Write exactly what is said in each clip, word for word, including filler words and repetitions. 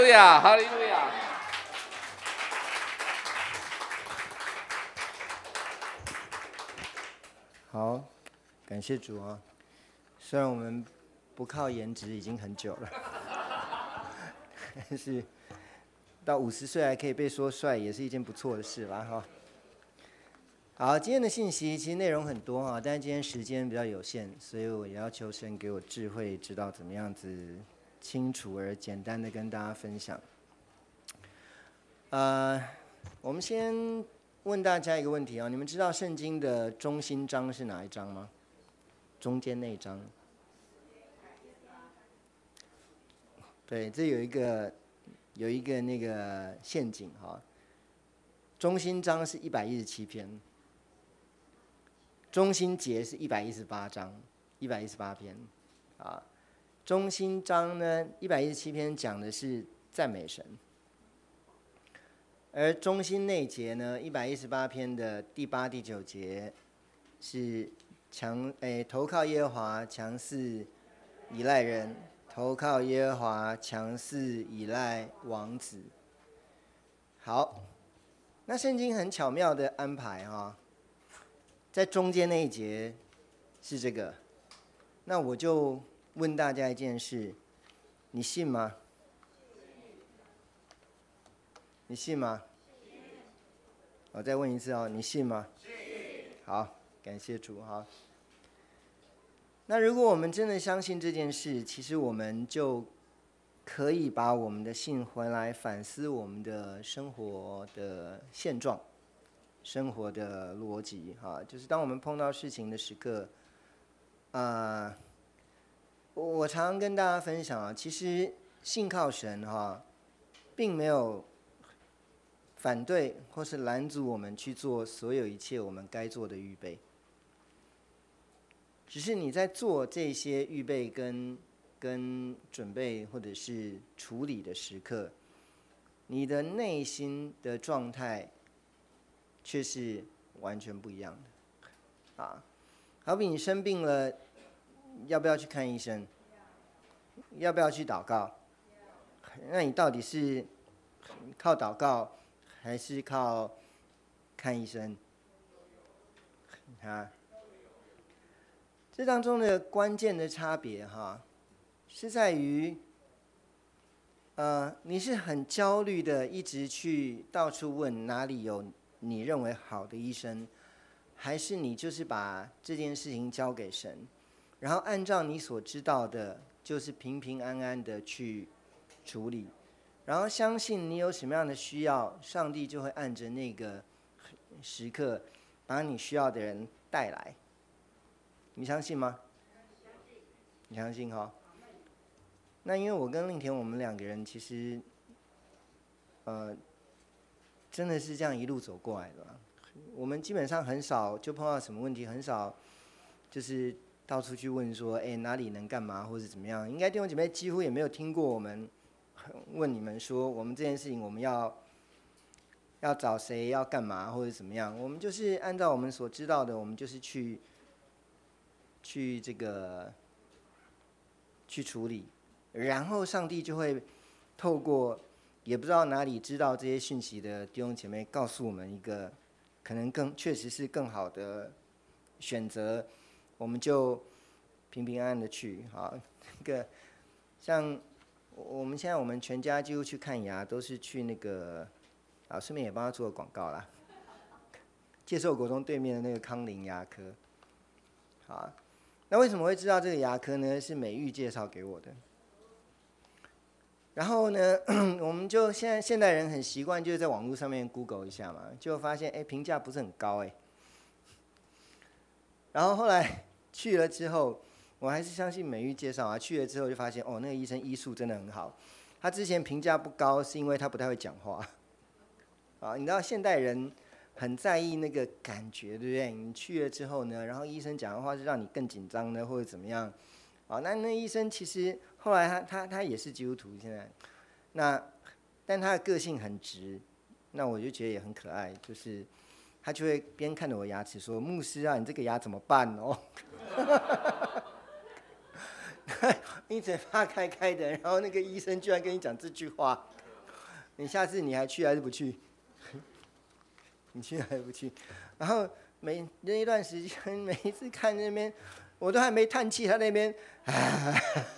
路亚，哈利路亚。 好，感谢主啊！虽然我们不靠颜值已经很久了，但是到五十岁还可以被说帅，也是一件不错的事啦哈。好，今天的信息其实内容很多啊，但是今天时间比较有限，所以我也要求神给我智慧，知道怎么样子清楚而简单的跟大家分享。呃，我们先问大家一个问题啊，你们知道圣经的中心章是哪一章吗？中间那一章。对，这有一个有一个那个陷阱哈。中心章是一百一十七篇，中心节是一百一十八章，一百一十八篇啊。中心章呢，一百一十七篇讲的是赞美神。而中心内节呢，一百一十八篇的第八、第九节是强诶投靠耶和华，强势依赖人；投靠耶和华，强势依赖王子。好，那圣经很巧妙的安排哈、哦，在中间那一节是这个。那我就问大家一件事，你信吗？你信吗？我再问一次哦，你信吗？ 信。 好，感谢主哈。那如果我们真的相信这件事，其实我们就可以把我们的信回来反思我们的生活的现状、生活的逻辑哈。就是当我们碰到事情的时刻，啊、呃，我常常跟大家分享啊，其实信靠神哈，并没有反对或是拦阻我们去做所有一切我们该做的预备，只是你在做这些预备跟跟准备或者是处理的时刻，你的内心的状态却是完全不一样的啊。好比你生病了，要不要去看医生？要不要去祷告？那你到底是靠祷告还是靠看医生？啊，这当中的关键的差别哈，是在于，呃，你是很焦虑的，一直去到处问哪里有你认为好的医生，还是你就是把这件事情交给神，然后按照你所知道的，就是平平安安的去处理。然后相信你有什么样的需要，上帝就会按着那个时刻把你需要的人带来。你相信吗？你相信哈？那因为我跟令田我们两个人其实，呃，真的是这样一路走过来的。我们基本上很少就碰到什么问题，很少就是到处去问说，哎，哪里能干嘛或者怎么样。应该弟兄姐妹几乎也没有听过我们问你们说，我们这件事情我们要要找谁要干嘛或者怎么样。我们就是按照我们所知道的，我们就是去去这个去处理，然后上帝就会透过也不知道哪里知道这些讯息的弟兄姐妹，告诉我们一个可能更确实是更好的选择，我们就平平安安的去。好，那个像我们现在我们全家几乎去看牙都是去那个啊，顺便也帮他做个广告啦，介寿国中对面的那个康宁牙科。好，那为什么会知道这个牙科呢？是美玉介绍给我的。然后呢，我们就现在现代人很习惯，就是在网络上面 Google 一下嘛，就发现哎评价不是很高哎。然后后来去了之后，我还是相信美玉介绍啊。去了之后就发现哦，那个医生医术真的很好。他之前评价不高，是因为他不太会讲话。啊，你知道现代人很在意那个感觉，对不对？你去了之后呢，然后医生讲的话是让你更紧张的，或者怎么样？啊，那那医生其实后来他他他也是基督徒，现在，那但他的个性很直，那我就觉得也很可爱，就是他就会边看着我牙齿说：“牧师啊，你这个牙怎么办哦？” 你嘴巴开开的，然后那个医生居然跟你讲这句话，你下次你还去还是不去？你去还是不去？然后每那一段时间，每一次看那边，我都还没叹气，他那边啊。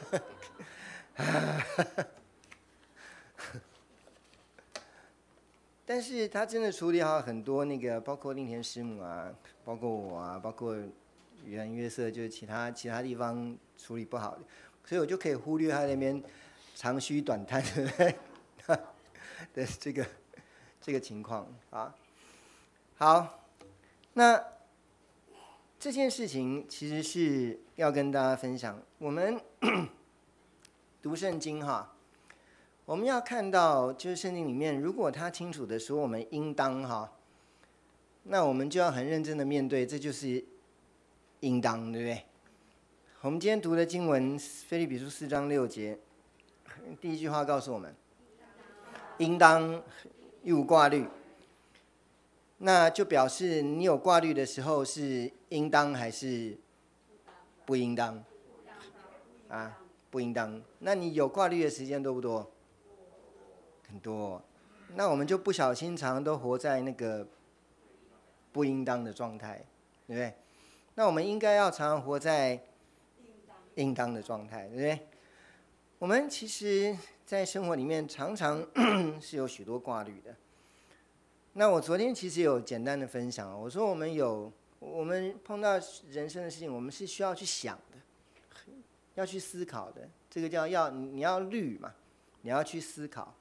但是他真的处理好很多那个，包括令田师母啊，包括我啊，包括语言约瑟，就是其他其他地方处理不好的，所以我就可以忽略他那边长吁短叹的的这个这个情况啊。好，那这件事情其实是要跟大家分享，我们读圣经哈。我们要看到，就是圣经里面，如果他清楚的说我们应当哈，那我们就要很认真的面对，这就是应当，对不对？我们今天读的经文，腓立比书四章六节，第一句话告诉我们，应当一无挂虑，那就表示你有挂虑的时候是应当还是不应当？啊，不应当。那你有挂虑的时间多不多？很多，那我们就不小心常常都活在那个不应当的状态，对不对？那我们应该要常常活在应当的状态，对不对？我们其实在生活里面常常是有许多挂虑的。那我昨天其实有简单的分享，我说我们有我们碰到人生的事情，我们是需要去想的，要去思考的，这个叫要你要虑嘛，你要去思考。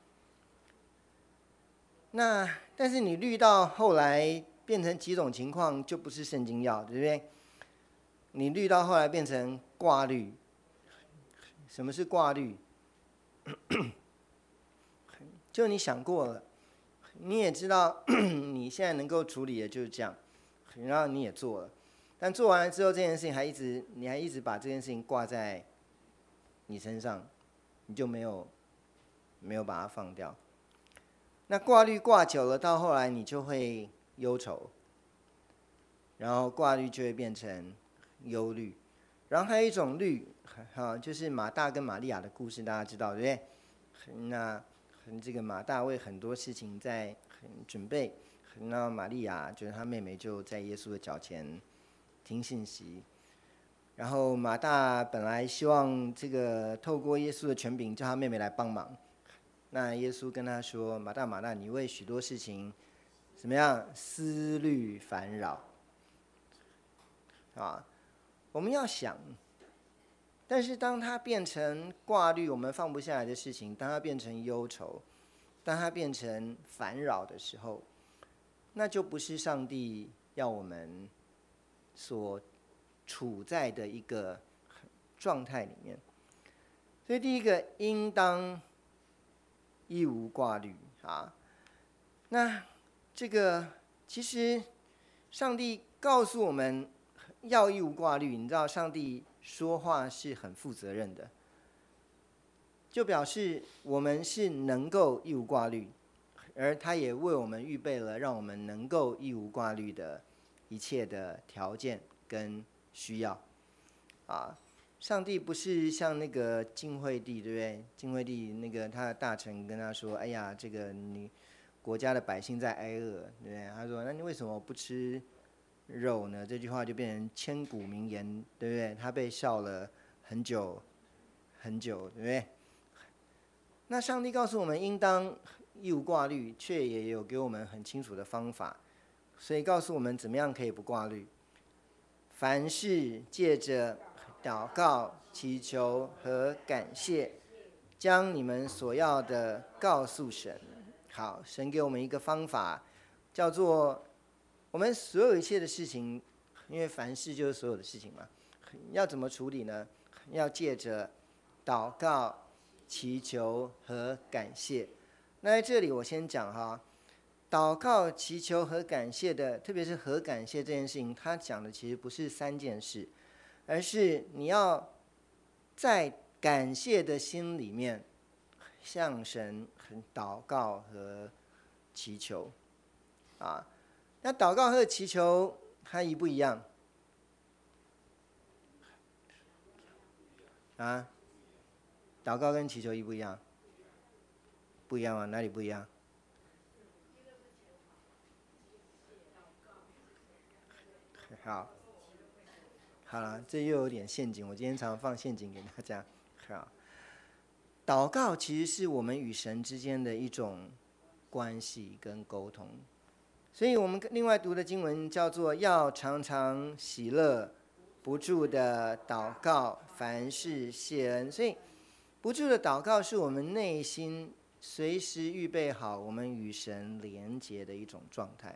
那但是你虑到后来变成几种情况，就不是圣经要，对不对？你虑到后来变成挂虑。什么是挂虑？就你想过了，你也知道你现在能够处理的就是这样，然后你也做了，但做完了之后，这件事情还一直，你还一直把这件事情挂在你身上，你就没有没有把它放掉。那挂虑挂久了，到后来你就会忧愁，然后挂虑就会变成忧虑，然后还有一种虑，哈，就是马大跟玛利亚的故事，大家知道对不对？那这个马大为很多事情在准备，那玛利亚就是他妹妹就在耶稣的脚前听信息，然后马大本来希望这个透过耶稣的权柄叫他妹妹来帮忙。那耶稣跟他说：“马大，马大，你为许多事情怎么样思虑烦扰啊？我们要想，但是当它变成挂虑，我们放不下来的事情，当它变成忧愁，当它变成烦扰的时候，那就不是上帝要我们所处在的一个状态里面。所以第一个，应当一无挂虑啊。那这个其实上帝告诉我们要一无挂虑，你知道上帝说话是很负责任的，就表示我们是能够一无挂虑，而他也为我们预备了让我们能够一无挂虑的一切的条件跟需要啊。上帝不是像那个晋惠帝，对不对？晋惠帝那个他的大臣跟他说：“哎呀，这个你国家的百姓在挨饿，对不对？”他说：“那你为什么不吃肉呢？”这句话就变成千古名言，对不对？他被笑了很久很久，对不对？那上帝告诉我们应当一无挂虑，却也有给我们很清楚的方法，所以告诉我们怎么样可以不挂虑。凡事借着祷告、祈求和感谢，将你们所要的告诉神。好，神给我们一个方法，叫做我们所有一切的事情，因为凡事就是所有的事情嘛，要怎么处理呢？要借着祷告、祈求和感谢。那在这里我先讲哈，祷告、祈求和感谢的，特别是和感谢这件事情，他讲的其实不是三件事，而是你要在感谢的心里面向神祷告和祈求啊。那祷告和祈求它一不一样啊？ 祷告跟祈求一不一样？不一样啊，哪里不一样？好，好了，这又有点陷阱。我今天常常放陷阱给大家。好，祷告其实是我们与神之间的一种关系跟沟通。所以我们另外读的经文叫做要常常喜乐，不住的祷告，凡事谢恩。所以不住的祷告是我们内心随时预备好我们与神连结的一种状态。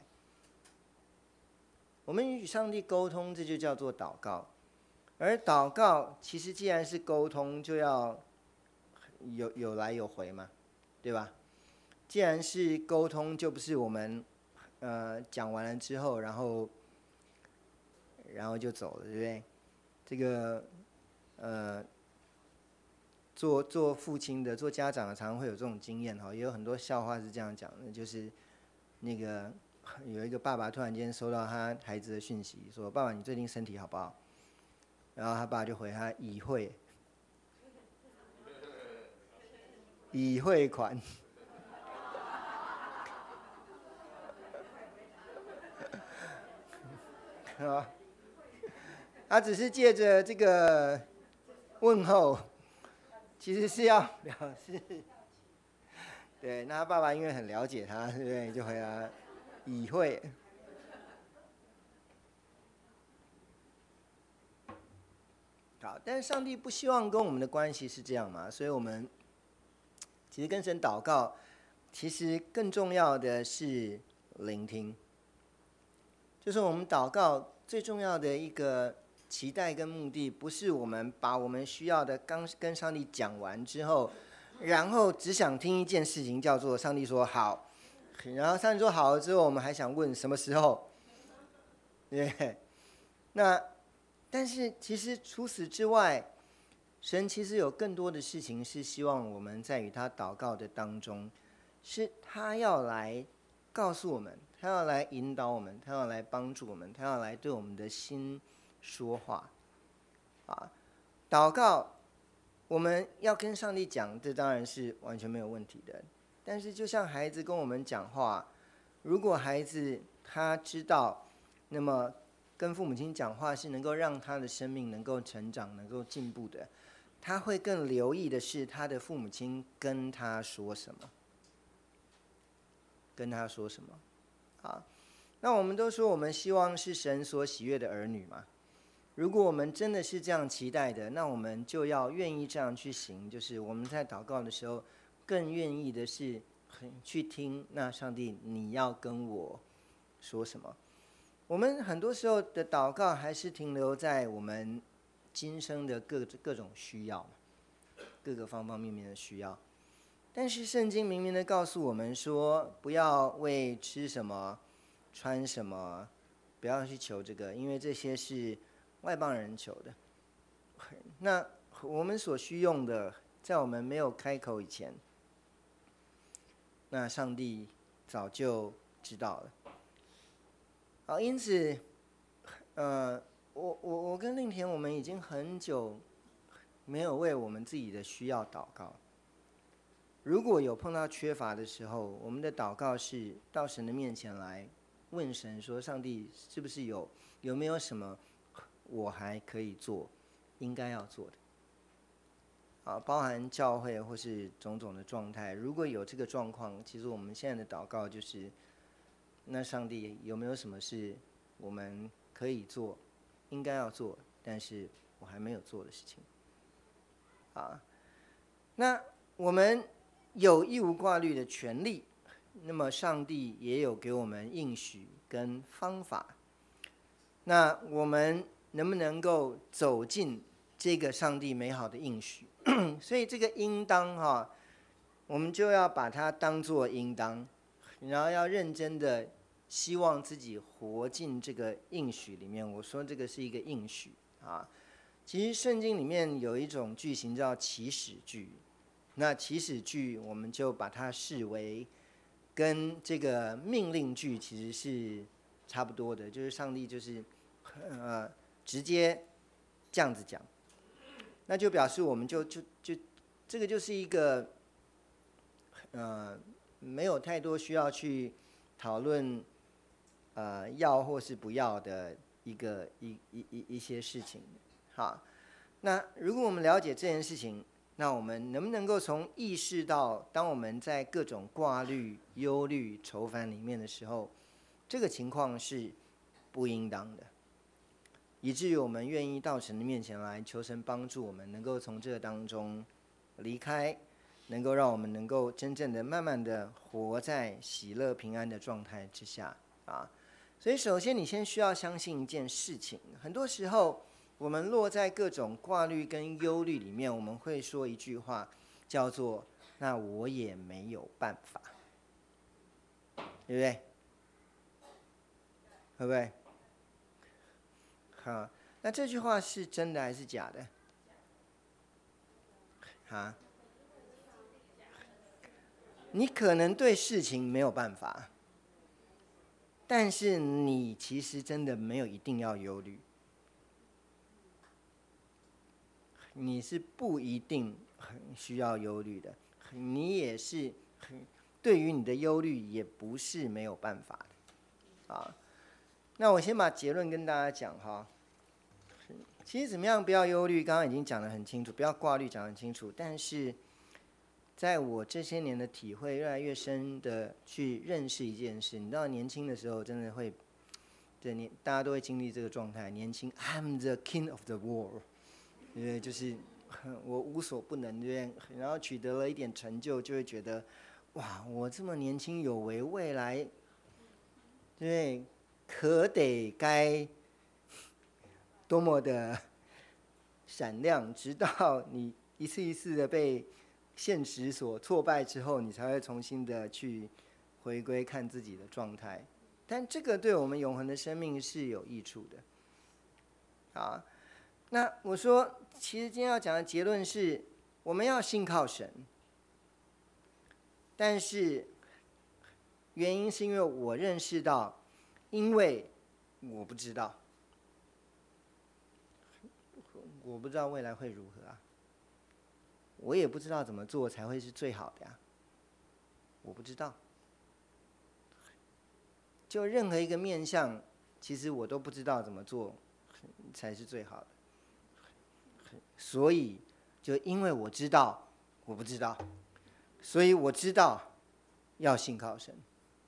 我们与上帝沟通，这就叫做祷告。而祷告其实既然是沟通，就要有有来有回嘛，对吧？既然是沟通，就不是我们呃讲完了之后，然后然后就走了，对不对？这个呃，做做父亲的、做家长的，常常会有这种经验哈，也有很多笑话是这样讲的，就是那个有一个爸爸突然间收到他孩子的讯息，说：“爸爸，你最近身体好不好？”然后他爸就回他：“已会，已汇款。”啊，他只是借着这个问候，其实是要表示，对，那他爸爸因为很了解他，对不对？就回答已会。好，但是上帝不希望跟我们的关系是这样嘛，所以我们其实跟神祷告，其实更重要的是聆听。就是我们祷告最重要的一个期待跟目的，不是我们把我们需要的刚跟上帝讲完之后，然后只想听一件事情，叫做上帝说好，然后上帝说好了之后，我们还想问什么时候，对，那但是其实除此之外，神其实有更多的事情是希望我们在与他祷告的当中，是他要来告诉我们，他要来引导我们，他要来帮助我们，他要来对我们的心说话。啊，祷告我们要跟上帝讲，这当然是完全没有问题的。但是就像孩子跟我们讲话，如果孩子他知道，那么跟父母亲讲话是能够让他的生命能够成长、能够进步的，他会更留意的是他的父母亲跟他说什么，跟他说什么。啊，那我们都说我们希望是神所喜悦的儿女嘛。如果我们真的是这样期待的，那我们就要愿意这样去行，就是我们在祷告的时候，更愿意的是去听，那上帝你要跟我说什么？我们很多时候的祷告还是停留在我们今生的各各种需要，各个方方面面的需要。但是圣经明明的告诉我们说，不要为吃什么、穿什么，不要去求这个，因为这些是外邦人求的。那我们所需用的，在我们没有开口以前，那上帝早就知道了。好，因此，呃，我我我跟令田，我们已经很久没有为我们自己的需要祷告。如果有碰到缺乏的时候，我们的祷告是到神的面前来问神说：上帝是不是有有没有什么我还可以做，应该要做的？啊，包含教会或是种种的状态，如果有这个状况，其实我们现在的祷告就是：那上帝有没有什么是我们可以做、应该要做，但是我还没有做的事情？啊，那我们有义无挂虑的权利，那么上帝也有给我们应许跟方法。那我们能不能够走进这个上帝美好的应许？所以这个应当哈、啊，我们就要把它当作应当，然后要认真的希望自己活进这个应许里面。我说这个是一个应许啊。其实圣经里面有一种句型叫祈使句，那祈使句我们就把它视为跟这个命令句其实是差不多的，就是上帝就是呃直接这样子讲，那就表示我们就就就这个就是一个呃没有太多需要去讨论呃要或是不要的一个一一一一些事情。好，那如果我们了解这件事情，那我们能不能够从意识到，当我们在各种挂虑、忧虑、愁烦里面的时候，这个情况是不应当的，以至于我们愿意到神的面前来求神帮助我们，能够从这个当中离开，能够让我们能够真正的、慢慢的活在喜乐平安的状态之下啊。所以，首先你先需要相信一件事情，很多时候我们落在各种挂虑跟忧虑里面，我们会说一句话，叫做“那我也没有办法”，对不对？会不会？好，那这句话是真的还是假的？啊？你可能对事情没有办法，但是你其实真的没有一定要忧虑。你是不一定很需要忧虑的，你也是对于你的忧虑也不是没有办法的啊。那我先把结论跟大家讲哈。其实怎么样不要忧虑，刚刚已经讲得很清楚，不要挂虑讲得很清楚。但是在我这些年的体会，越来越深的去认识一件事，你知道年轻的时候真的会，对，年大家都会经历这个状态。年轻 ，I'm the king of the world。对，就是我无所不能，对，然后取得了一点成就，就会觉得，哇，我这么年轻有为，未来，对，可得该多么的闪亮，直到你一次一次的被现实所挫败之后，你才会重新的去回归看自己的状态。但这个对我们永恒的生命是有益处的，啊。那我说，其实今天要讲的结论是，我们要信靠神，但是原因是因为我认识到，因为我不知道，我不知道未来会如何啊，我也不知道怎么做才会是最好的呀，我不知道，就任何一个面向，其实我都不知道怎么做才是最好的。所以，就因为我知道我不知道，所以我知道要信靠神。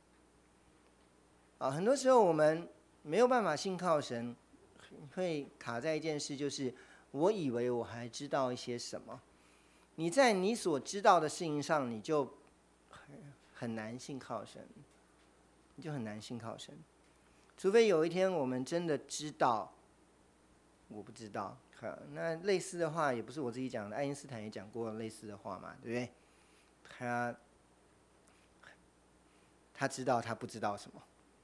啊，很多时候我们没有办法信靠神，会卡在一件事，就是我以为我还知道一些什么。你在你所知道的事情上，你就很难信靠神，你就很难信靠神。除非有一天我们真的知道，我不知道。那类似的话也不是我自己讲的，爱因斯坦也讲过类似的话嘛，对不对？他他知道他不知道什么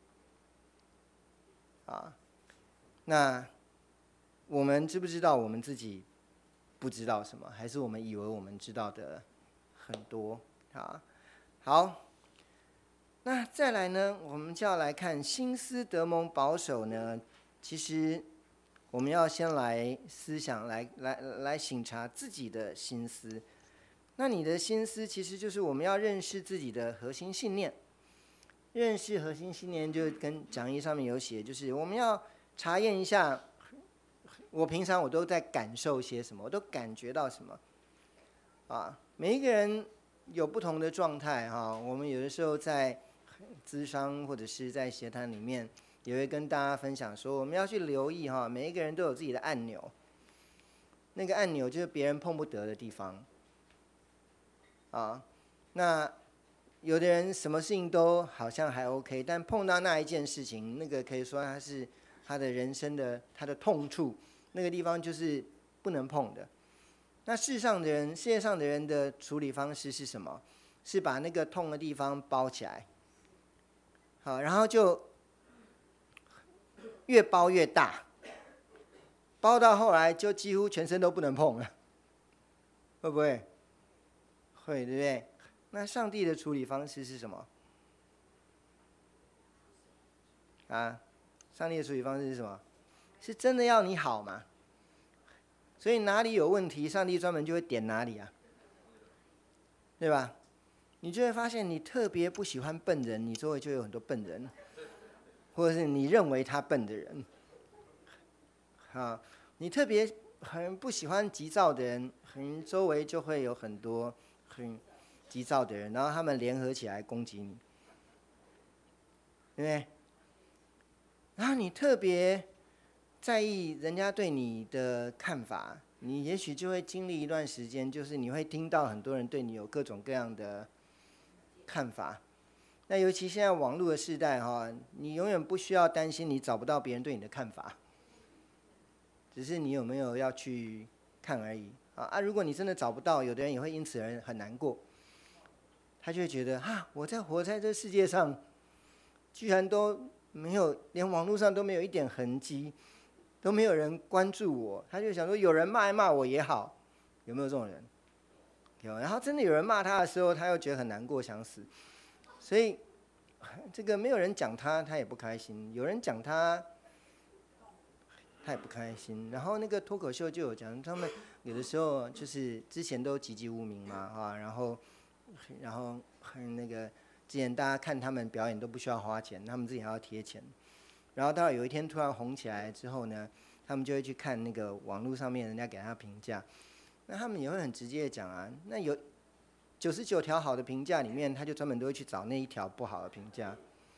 啊？那我们知不知道我们自己不知道什么？还是我们以为我们知道的很多啊？好，那再来呢，我们就要来看心思得蒙保守呢，其实我们要先来思想，来来来省察自己的心思。那你的心思其实就是我们要认识自己的核心信念。认识核心信念就跟讲义上面有写，就是我们要查验一下，我平常我都在感受些什么，我都感觉到什么。啊，每一个人有不同的状态哈。我们有的时候在咨商或者是在协谈里面，也会跟大家分享说，我们要去留意哈，每一个人都有自己的按钮，那个按钮就是别人碰不得的地方，啊，那有的人什么事情都好像还 OK， 但碰到那一件事情，那个可以说他是他的人生的他的痛处，那个地方就是不能碰的。那世上的人，世界上的人的处理方式是什么？是把那个痛的地方包起来，好，然后就越包越大，包到后来就几乎全身都不能碰了，会不会？会，对不对？那上帝的处理方式是什么？啊，上帝的处理方式是什么？是真的要你好吗？所以哪里有问题，上帝专门就会点哪里啊， 对吧？你就会发现你特别不喜欢笨人，你周围就有很多笨人，或者是你认为他笨的人。啊，你特别很不喜欢急躁的人，很周围就会有很多很急躁的人，然后他们联合起来攻击你，对不对？然后你特别在意人家对你的看法，你也许就会经历一段时间，就是你会听到很多人对你有各种各样的看法。那尤其现在网络的时代哈，你永远不需要担心你找不到别人对你的看法，只是你有没有要去看而已啊。啊，如果你真的找不到，有的人也会因此而很难过，他就会觉得啊，我在活在这世界上，居然都没有，连网络上都没有一点痕迹，都没有人关注我，他就想说有人骂一骂我也好，有没有这种人？有。然后真的有人骂他的时候，他又觉得很难过，想死。所以这个没有人讲他，他也不开心；有人讲他，他也不开心。然后那个脱口秀就有讲，他们有的时候就是之前都籍籍无名嘛，啊，然后然后那个之前大家看他们表演都不需要花钱，他们自己还要贴钱。然后到有一天突然红起来之后呢，他们就会去看那个网络上面人家给他评价，那他们也会很直接的讲啊，那有九十九条好的评价里面，他就专门都会去找那一条不好的评价。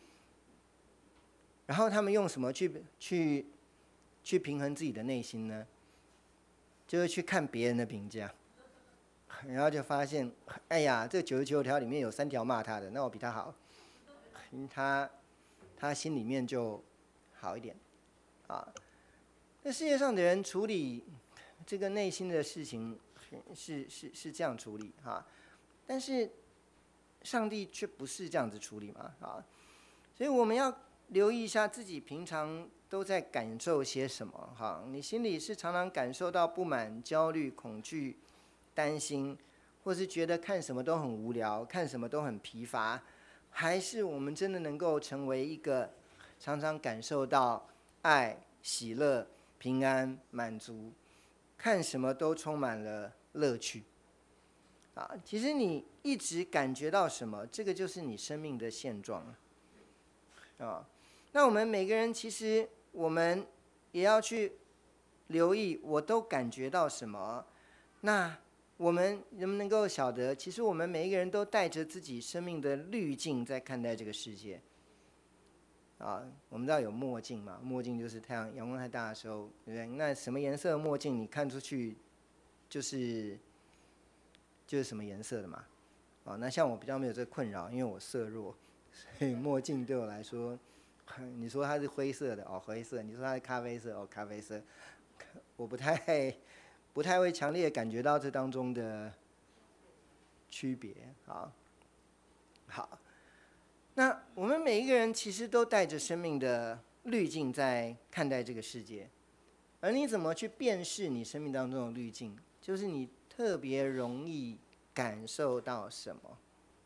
然后他们用什么去去去平衡自己的内心呢？就是去看别人的评价，然后就发现，哎呀，这九十九条里面有三条骂他的，那我比他好，他他心里面就好一点啊。那世界上的人处理这个内心的事情是是是这样处理哈，但是上帝却不是这样子处理嘛啊，所以我们要留意一下自己平常都在感受些什么哈。你心里是常常感受到不满、焦虑、恐惧、担心，或是觉得看什么都很无聊，看什么都很疲乏，还是我们真的能够成为一个常常感受到爱、喜乐、平安、满足，看什么都充满了乐趣啊？其实你一直感觉到什么，这个就是你生命的现状啊。那我们每个人其实我们也要去留意，我都感觉到什么。那我们能不能够晓得，其实我们每一个人都带着自己生命的滤镜在看待这个世界啊。我们知道有墨镜嘛，墨镜就是太阳阳光太大的时候，对不对？那什么颜色的墨镜你看出去就是就是什么颜色的嘛。啊，那像我比较没有这个困扰，因为我色弱，所以墨镜对我来说，你说它是灰色的哦，灰色；你说它是咖啡色哦，咖啡色。我不太不太会强烈感觉到这当中的区别啊。好，那我们每一个人其实都带着生命的滤镜在看待这个世界，而你怎么去辨识你生命当中的滤镜，就是你特别容易感受到什么，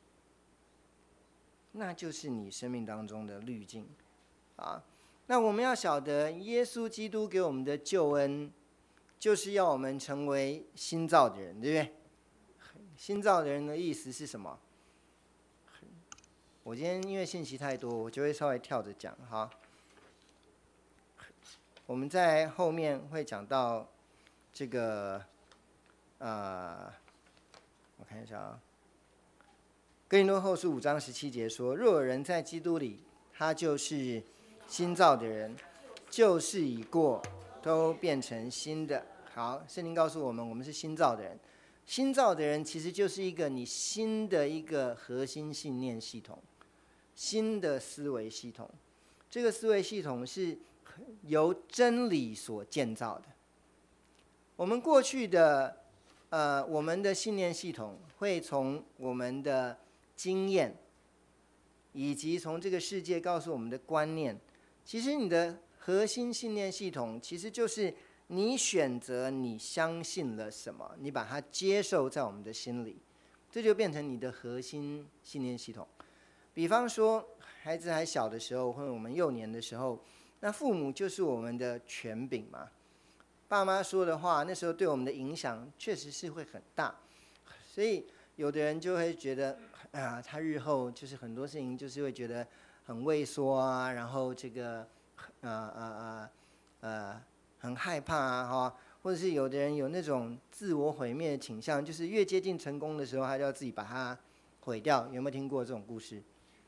那就是你生命当中的滤镜啊。那我们要晓得，耶稣基督给我们的救恩，就是要我们成为新造的人，对不对？新造的人的意思是什么？我今天因为信息太多，我就会稍微跳着讲哈。我们在后面会讲到这个，呃，我看一下啊。哥林多后书五章十七节说：若有人在基督里，他就是新造的人，旧事已过，都变成新的。好，圣经告诉我们，我们是新造的人。新造的人其实就是一个你新的一个核心信念系统，新的思维系统。这个思维系统是由真理所建造的。我们过去的呃，我们的信念系统会从我们的经验，以及从这个世界告诉我们的观念，其实你的核心信念系统其实就是你选择你相信了什么，你把它接受在我们的心里，这就变成你的核心信念系统。比方说孩子还小的时候，或者我们幼年的时候，那父母就是我们的权柄嘛，爸妈说的话那时候对我们的影响确实是会很大，所以有的人就会觉得啊，他日后就是很多事情就是会觉得很畏缩啊，然后这个呃呃呃呃很害怕啊哈，或者是有的人有那种自我毁灭的倾向，就是越接近成功的时候，他就要自己把它毁掉。有没有听过这种故事？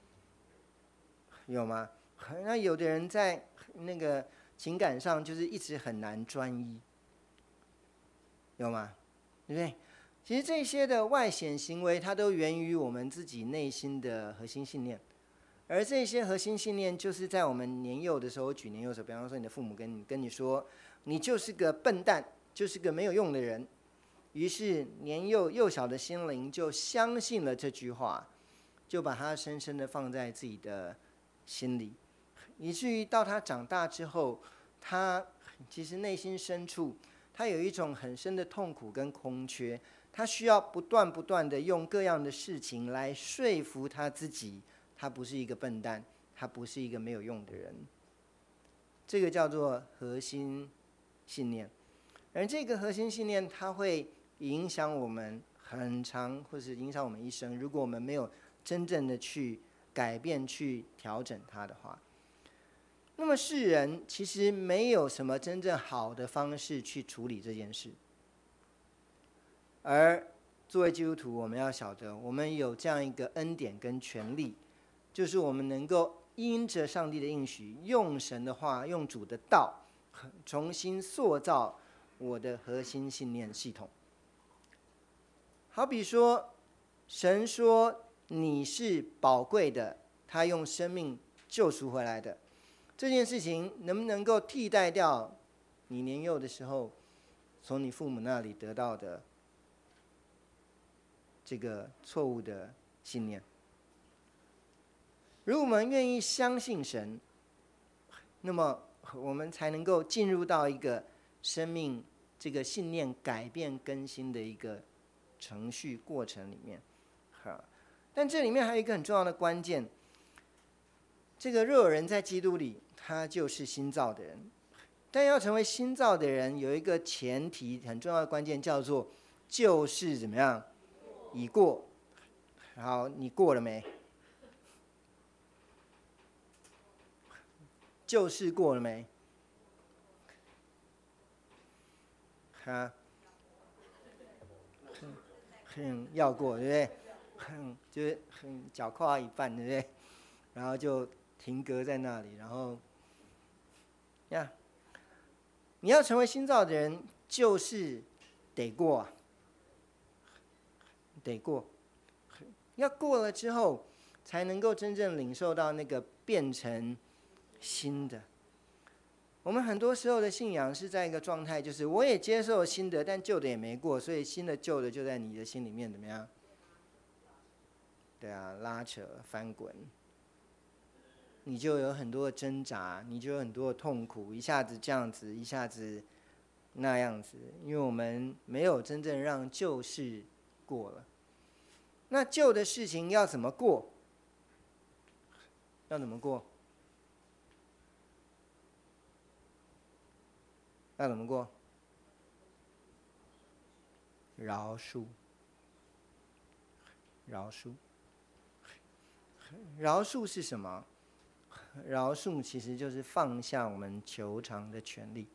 有吗？那有的人在那个情感上就是一直很难专一，有吗？对不对？其实这些的外显行为，它都源于我们自己内心的核心信念，而这些核心信念，就是在我们年幼的时候，举年幼时候，比方说你的父母跟你跟你说，你就是个笨蛋，就是个没有用的人，于是年幼幼小的心灵就相信了这句话，就把它深深的放在自己的心里，以至于到他长大之后，他其实内心深处，他有一种很深的痛苦跟空缺，他需要不断不断的用各样的事情来说服他自己，他不是一个笨蛋，他不是一个没有用的人。这个叫做核心信念，而这个核心信念，它会影响我们很长，或是影响我们一生。如果我们没有真正的去改变、去调整它的话，那么世人其实没有什么真正好的方式去处理这件事。而作为基督徒，我们要晓得，我们有这样一个恩典跟权利，就是我们能够因着上帝的应许，用神的话，用主的道，重新塑造我的核心信念系统。好比说，神说你是宝贵的，他用生命救赎回来的，这件事情能不能够替代掉你年幼的时候从你父母那里得到的这个错误的信念？如果我们愿意相信神，那么我们才能够进入到一个生命这个信念改变更新的一个程序过程里面。但这里面还有一个很重要的关键，这个若有人在基督里，他就是新造的人。但要成为新造的人，有一个前提很重要的关键，叫做就是怎么样已过。好，你过了没？就是过了没？啊，很要过，对不对？很就是很脚跨一半，对不对？然后就停格在那里，然后呀，你要成为新造的人，就是得过啊，得过，要过了之后，才能够真正领受到那个变成新的。我们很多时候的信仰是在一个状态，就是我也接受新的，但旧的也没过，所以新的旧的就在你的心里面怎么样？对啊，拉扯翻滚，你就有很多的挣扎，你就有很多的痛苦，一下子这样子，一下子那样子，因为我们没有真正让旧事过了。那旧的事情要怎么过？要怎么过？要怎么过？饶恕，饶恕，饶恕是什么？饶恕其实就是放下我们求偿的权利。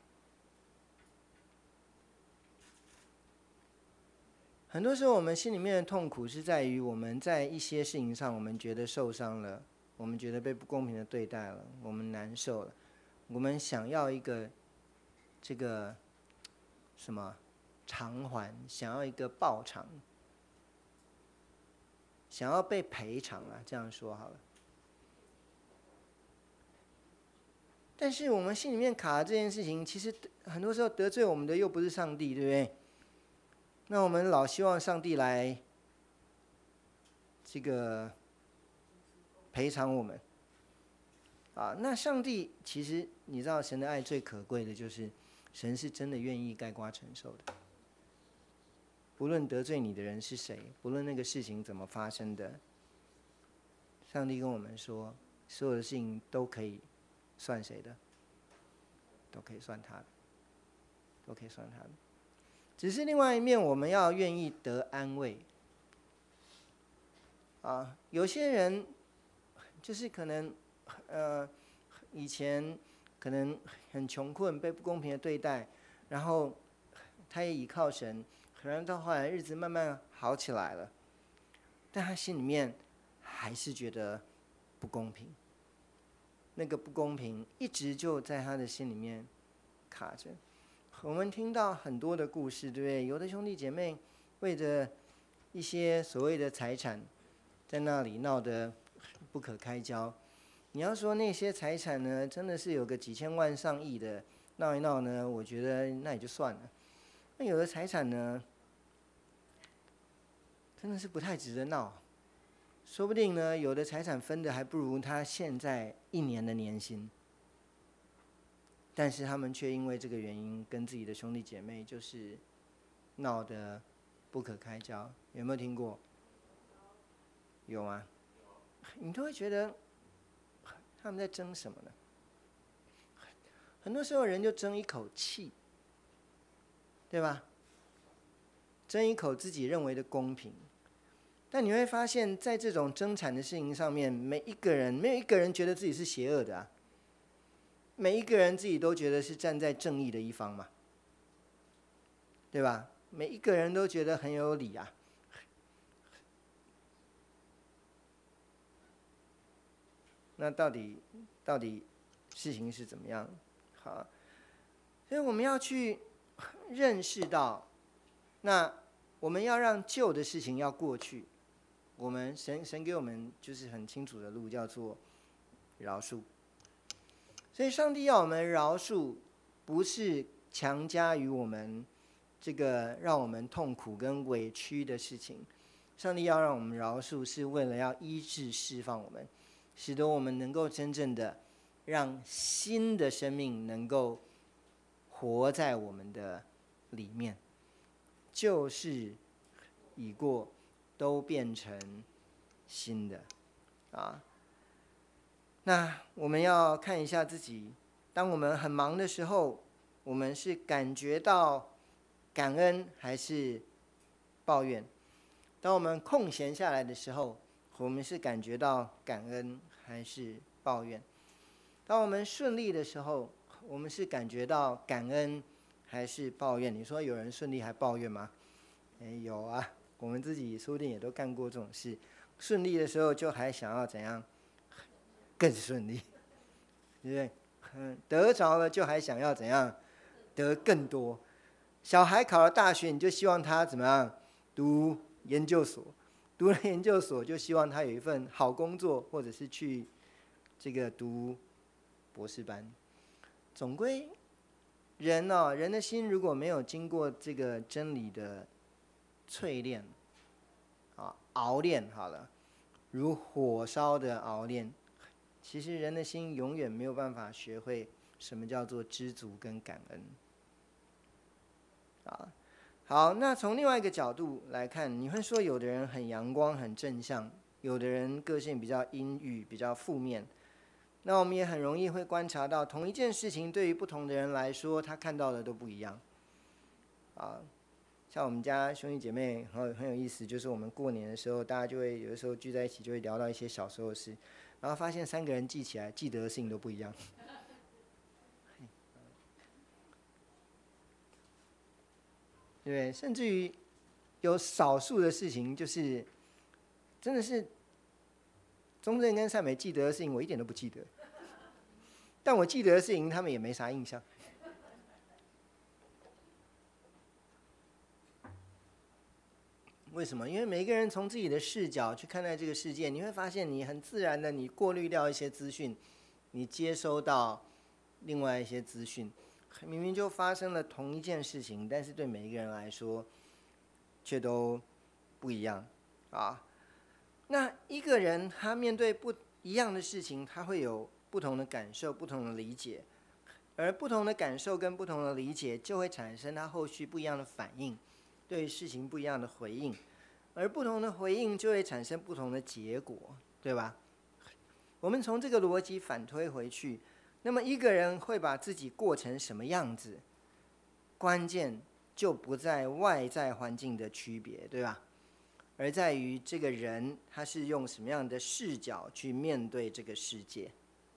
很多时候，我们心里面的痛苦是在于我们在一些事情上，我们觉得受伤了，我们觉得被不公平的对待了，我们难受了，我们想要一个这个什么偿还，想要一个报偿，想要被赔偿啊，这样说好了。但是我们心里面卡的这件事情，其实很多时候得罪我们的又不是上帝，对不对？那我们老希望上帝来这个赔偿我们啊。那上帝其实你知道，神的爱最可贵的就是神是真的愿意概括承受的。不论得罪你的人是谁，不论那个事情怎么发生的，上帝跟我们说，所有的事情都可以算谁的？都可以算他的，都可以算他的。只是另外一面，我们要愿意得安慰， 啊，有些人就是可能呃以前可能很穷困，被不公平的对待，然后他也倚靠神，可能到后来日子慢慢好起来了，但他心里面还是觉得不公平，那个不公平一直就在他的心里面卡着。我们听到很多的故事，对不对？有的兄弟姐妹为着一些所谓的财产，在那里闹得不可开交。你要说那些财产呢，真的是有个几千万上亿的，闹一闹呢，我觉得那也就算了。那有的财产呢，真的是不太值得闹。说不定呢，有的财产分的还不如他现在一年的年薪。但是他们却因为这个原因，跟自己的兄弟姐妹就是闹得不可开交。有没有听过？有吗？你都会觉得他们在争什么呢？很多时候人就争一口气，对吧？争一口自己认为的公平。但你会发现在这种争产的事情上面，每一个人没有一个人觉得自己是邪恶的啊。每一个人自己都觉得是站在正义的一方嘛，对吧？每一个人都觉得很有理啊。那到底到底事情是怎么样？好，所以我们要去认识到，那我们要让旧的事情要过去。我们神神给我们就是很清楚的路，叫做饶恕。所以上帝要我们饶恕，不是强加于我们这个让我们痛苦跟委屈的事情。上帝要让我们饶恕，是为了要医治释放我们，使得我们能够真正的让新的生命能够活在我们的里面，旧事已过，都变成新的啊。那我们要看一下自己，当我们很忙的时候，我们是感觉到感恩还是抱怨？当我们空闲下来的时候，我们是感觉到感恩还是抱怨？当我们顺利的时候，我们是感觉到感恩还是抱怨？你说有人顺利还抱怨吗？哎，有啊，我们自己说不定也都干过这种事。顺利的时候就还想要怎样更顺利，对不对？嗯，得着了就还想要怎样得更多。小孩考了大学，你就希望他怎么样读研究所，读了研究所就希望他有一份好工作，或者是去这个读博士班。总归人哦，人的心如果没有经过这个真理的淬炼啊熬炼好了，如火烧的熬炼，其实人的心永远没有办法学会什么叫做知足跟感恩。啊，好，那从另外一个角度来看，你会说有的人很阳光很正向，有的人个性比较阴郁比较负面。那我们也很容易会观察到，同一件事情对于不同的人来说，他看到的都不一样。啊，像我们家兄弟姐妹很很有意思，就是我们过年的时候，大家就会有的时候聚在一起，就会聊到一些小时候的事，然后发现三个人记起来记得的事情都不一样。对，甚至于有少数的事情，就是真的是钟正跟善美记得的事情，我一点都不记得。但我记得的事情，他们也没啥印象。为什么？因为每一个人从自己的视角去看待这个世界，你会发现你很自然的，你过滤掉一些资讯，你接收到另外一些资讯，明明就发生了同一件事情，但是对每一个人来说，却都不一样啊。那一个人他面对不一样的事情，他会有不同的感受、不同的理解，而不同的感受跟不同的理解，就会产生他后续不一样的反应，对于事情不一样的回应，而不同的回应就会产生不同的结果，对吧？我们从这个逻辑反推回去，那么一个人会把自己过成什么样子，关键就不在外在环境的区别，对吧？ 而在于这个人他是用什么样的视角去面对这个世界。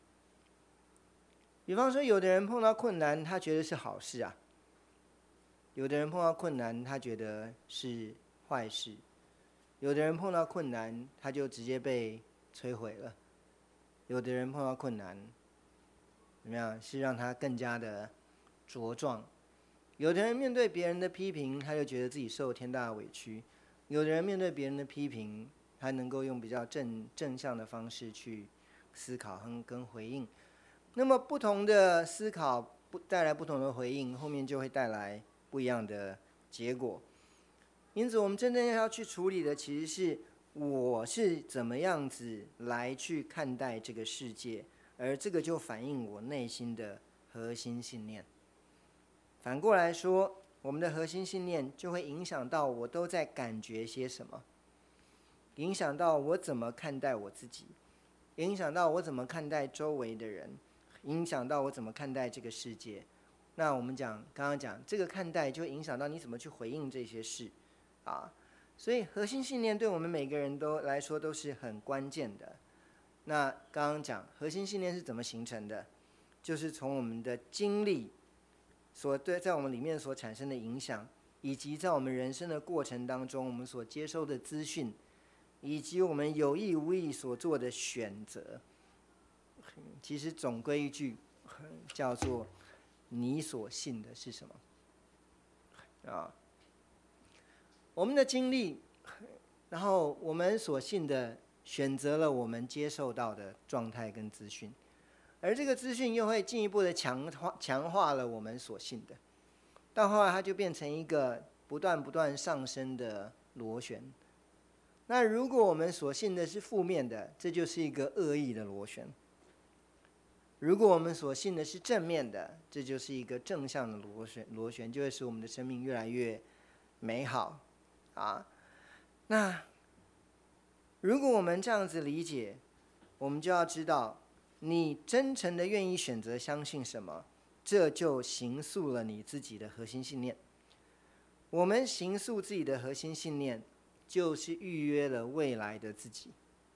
比方说，有的人碰到困难，他觉得是好事啊；有的人碰到困难，他觉得是坏事；有的人碰到困难，他就直接被摧毁了；有的人碰到困难，怎么样？是让他更加的茁壮。有的人面对别人的批评，他就觉得自己受天大的委屈；有的人面对别人的批评，他能够用比较正正向的方式去思考和跟回应。那么不同的思考不带来不同的回应，后面就会带来不一样的结果。因此，我们真正要去处理的，其实是我是怎么样子来去看待这个世界，而这个就反映我内心的核心信念。反过来说，我们的核心信念就会影响到我都在感觉些什么，影响到我怎么看待我自己，影响到我怎么看待周围的人，影响到我怎么看待这个世界。那我们讲刚刚讲这个看待，就影响到你怎么去回应这些事啊。所以核心信念对我们每个人都来说都是很关键的。那刚刚讲核心信念是怎么形成的，就是从我们的经历所对在我们里面所产生的影响，以及在我们人生的过程当中我们所接收的资讯，以及我们有意无意所做的选择。其实总归一句，叫做你所信的是什么啊？我们的经历，然后我们所信的选择了我们接受到的状态跟资讯，而这个资讯又会进一步的强化强化了我们所信的，到后来它就变成一个不断不断上升的螺旋。那如果我们所信的是负面的，这就是一个恶意的螺旋；如果我们所信的是正面的，这就是一个正向的螺旋，螺旋就会使我们的生命越来越美好啊。那如果我们这样子理解，我们就要知道，你真诚的愿意选择相信什么，这就形塑了你自己的核心信念。我们形塑自己的核心信念，就是预约了未来的自己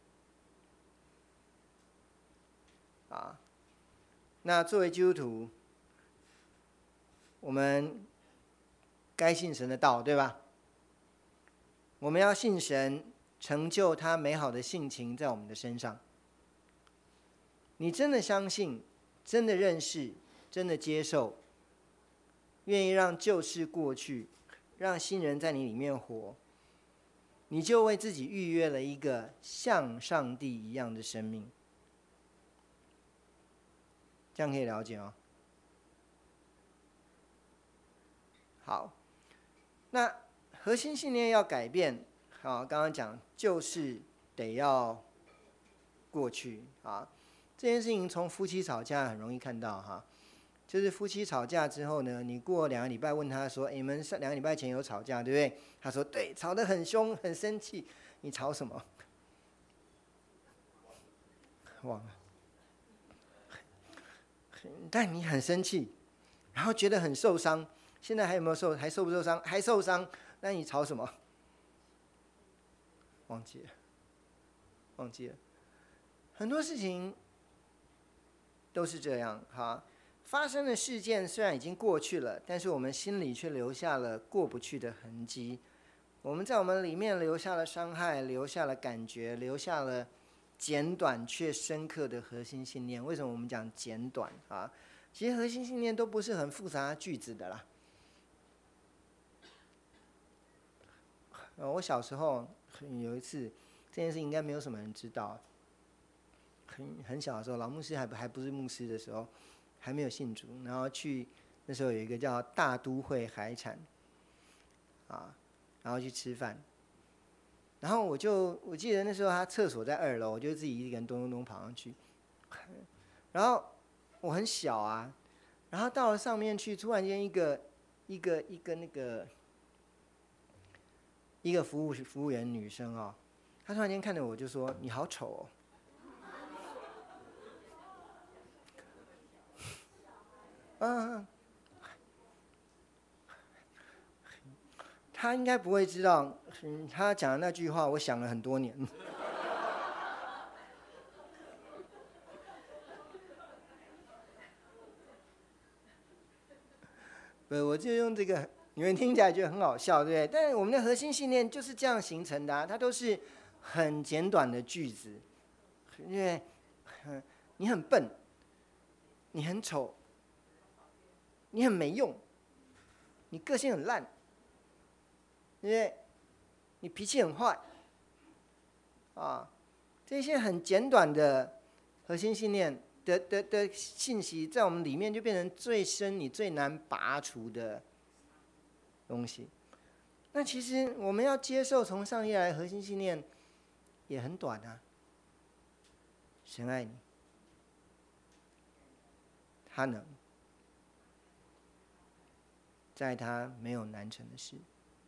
啊。那作为基督徒，我们该信神的道，对吧？我们要信神成就他美好的性情在我们的身上。你真的相信，真的认识，真的接受，愿意让旧事过去，让新人在你里面活，你就为自己预约了一个像上帝一样的生命。这样可以了解吗？好，那核心信念要改变，好，刚刚讲就是得要过去啊。这件事情从夫妻吵架很容易看到哈，就是夫妻吵架之后呢，你过两个礼拜问他说：“欸，你们两个礼拜前有吵架对不对？”他说：“对，吵得很凶，很生气。”你吵什么？忘了。但你很生气，然后觉得很受伤。现在还有没有受？还受不受伤？还受伤。那你吵什么？忘记了，忘记了。很多事情都是这样哈。发生的事件虽然已经过去了，但是我们心里却留下了过不去的痕迹。我们在我们里面留下了伤害，留下了感觉，留下了简短却深刻的核心信念。为什么我们讲简短啊？其实核心信念都不是很复杂的句子的啦。呃，我小时候有一次，这件事应该没有什么人知道。很很小的时候，老牧师还还不是牧师的时候，还没有信主，然后去那时候有一个叫大都会海产，啊，然后去吃饭。然后我就我记得那时候他厕所在二楼，我就自己一个人咚咚咚跑上去。然后我很小啊，然后到了上面去，突然间一个一个一个那个一个服务服务员女生哦，她突然间看着我就说：“你好丑哦。”嗯，她他应该不会知道，嗯他讲的那句话，我想了很多年。不，我就用这个，你们听起来觉得很好笑，对不对？但是我们的核心信念就是这样形成的、啊，它都是很简短的句子，因为你很笨，你很丑，你很没用，你个性很烂，对不对？你脾气很坏，啊，这些很简短的核心信念的的的信息，在我们里面就变成最深、你最难拔除的东西。那其实我们要接受从上帝来的核心信念，也很短啊。神爱你，他能，在他没有难成的事。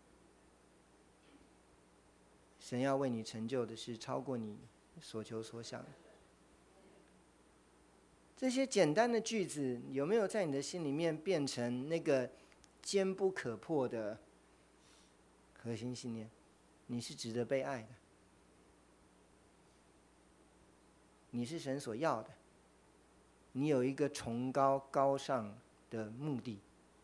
神要为你成就的是超过你所求所想的。这些简单的句子有没有在你的心里面变成那个坚不可破的核心信念？你是值得被爱的，你是神所要的，你有一个崇高高尚的目的，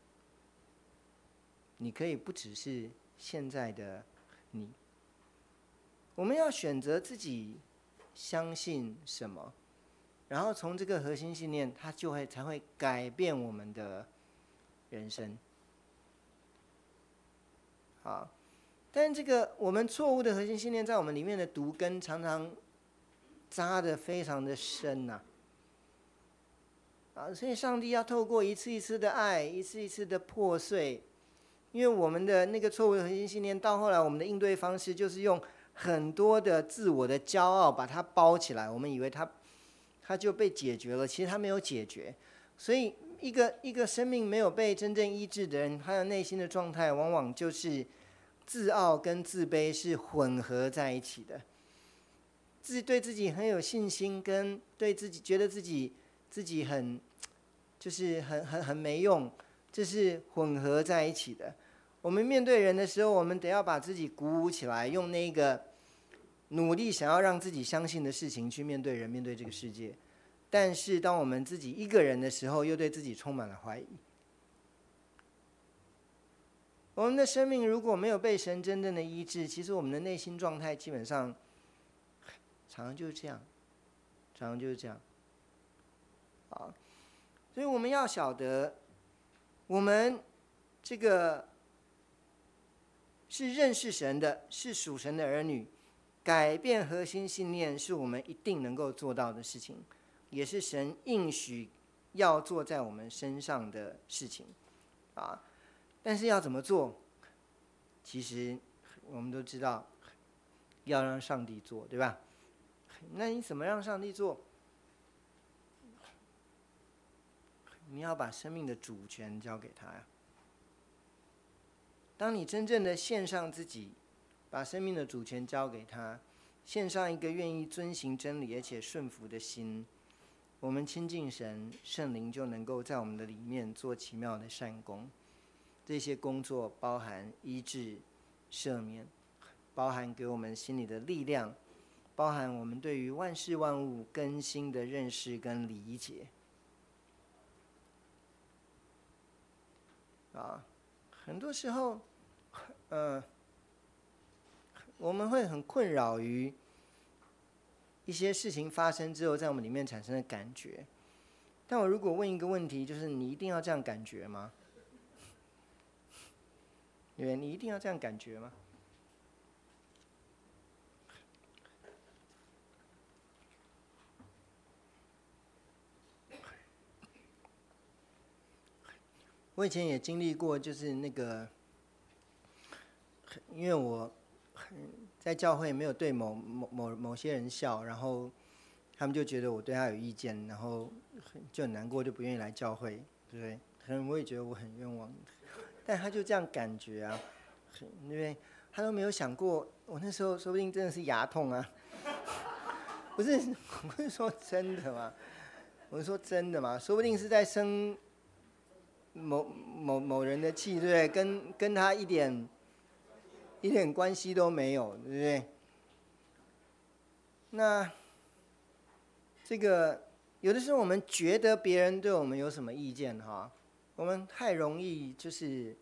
你可以不只是现在的你。我们要选择自己相信什么，然后从这个核心信念，它就会才会改变我们的人生。好，但是这个我们错误的核心信念在我们里面的毒根，常常扎得非常的深呐、啊。啊，所以上帝要透过一次一次的爱，一次一次的破碎，因为我们的那个错误的核心信念，到后来我们的应对方式就是用很多的自我的骄傲把它包起来，我们以为它它就被解决了，其实它没有解决。所以一个一个生命没有被真正医治的人，他的内心的状态往往就是自傲跟自卑是混合在一起的。自对自己很有信心，跟对自己觉得自己自己很就是很很很没用，这是混合在一起的。我们面对人的时候，我们得要把自己鼓舞起来，用那个努力想要让自己相信的事情去面对人，面对这个世界。但是当我们自己一个人的时候，又对自己充满了怀疑。我们的生命如果没有被神真正的医治，其实我们的内心状态基本上常常就是这样，常常就是这样。好，所以我们要晓得，我们这个是认识神的，是属神的儿女，改变核心信念是我们一定能够做到的事情，也是神应许要做在我们身上的事情啊。但是要怎么做？其实我们都知道，要让上帝做，对吧？那你怎么让上帝做？你要把生命的主权交给他呀。当你真正的献上自己，把生命的主权交给他，献上一个愿意遵行真理而且顺服的心，我们亲近神，圣灵就能够在我们的里面做奇妙的善工。这些工作包含医治、赦免，包含给我们心里的力量，包含我们对于万事万物更新的认识跟理解。啊，很多时候，呃，我们会很困扰于一些事情发生之后，在我们里面产生的感觉。但我如果问一个问题，就是你一定要这样感觉吗？因为你一定要这样感觉吗？我以前也经历过，就是那个，因为我在教会没有对某某某某些人笑，然后他们就觉得我对他有意见，然后就很难过，就不愿意来教会，对不对？可能我也觉得我很冤枉，但他就这样感觉啊，因为他都没有想过，我那时候说不定真的是牙痛啊，不是，我不是说真的嘛，我是说真的嘛，说不定是在生某某某人的气，对不对？跟跟他一点一点关系都没有，对不对？那这个有的时候我们觉得别人对我们有什么意见哈，我们太容易就是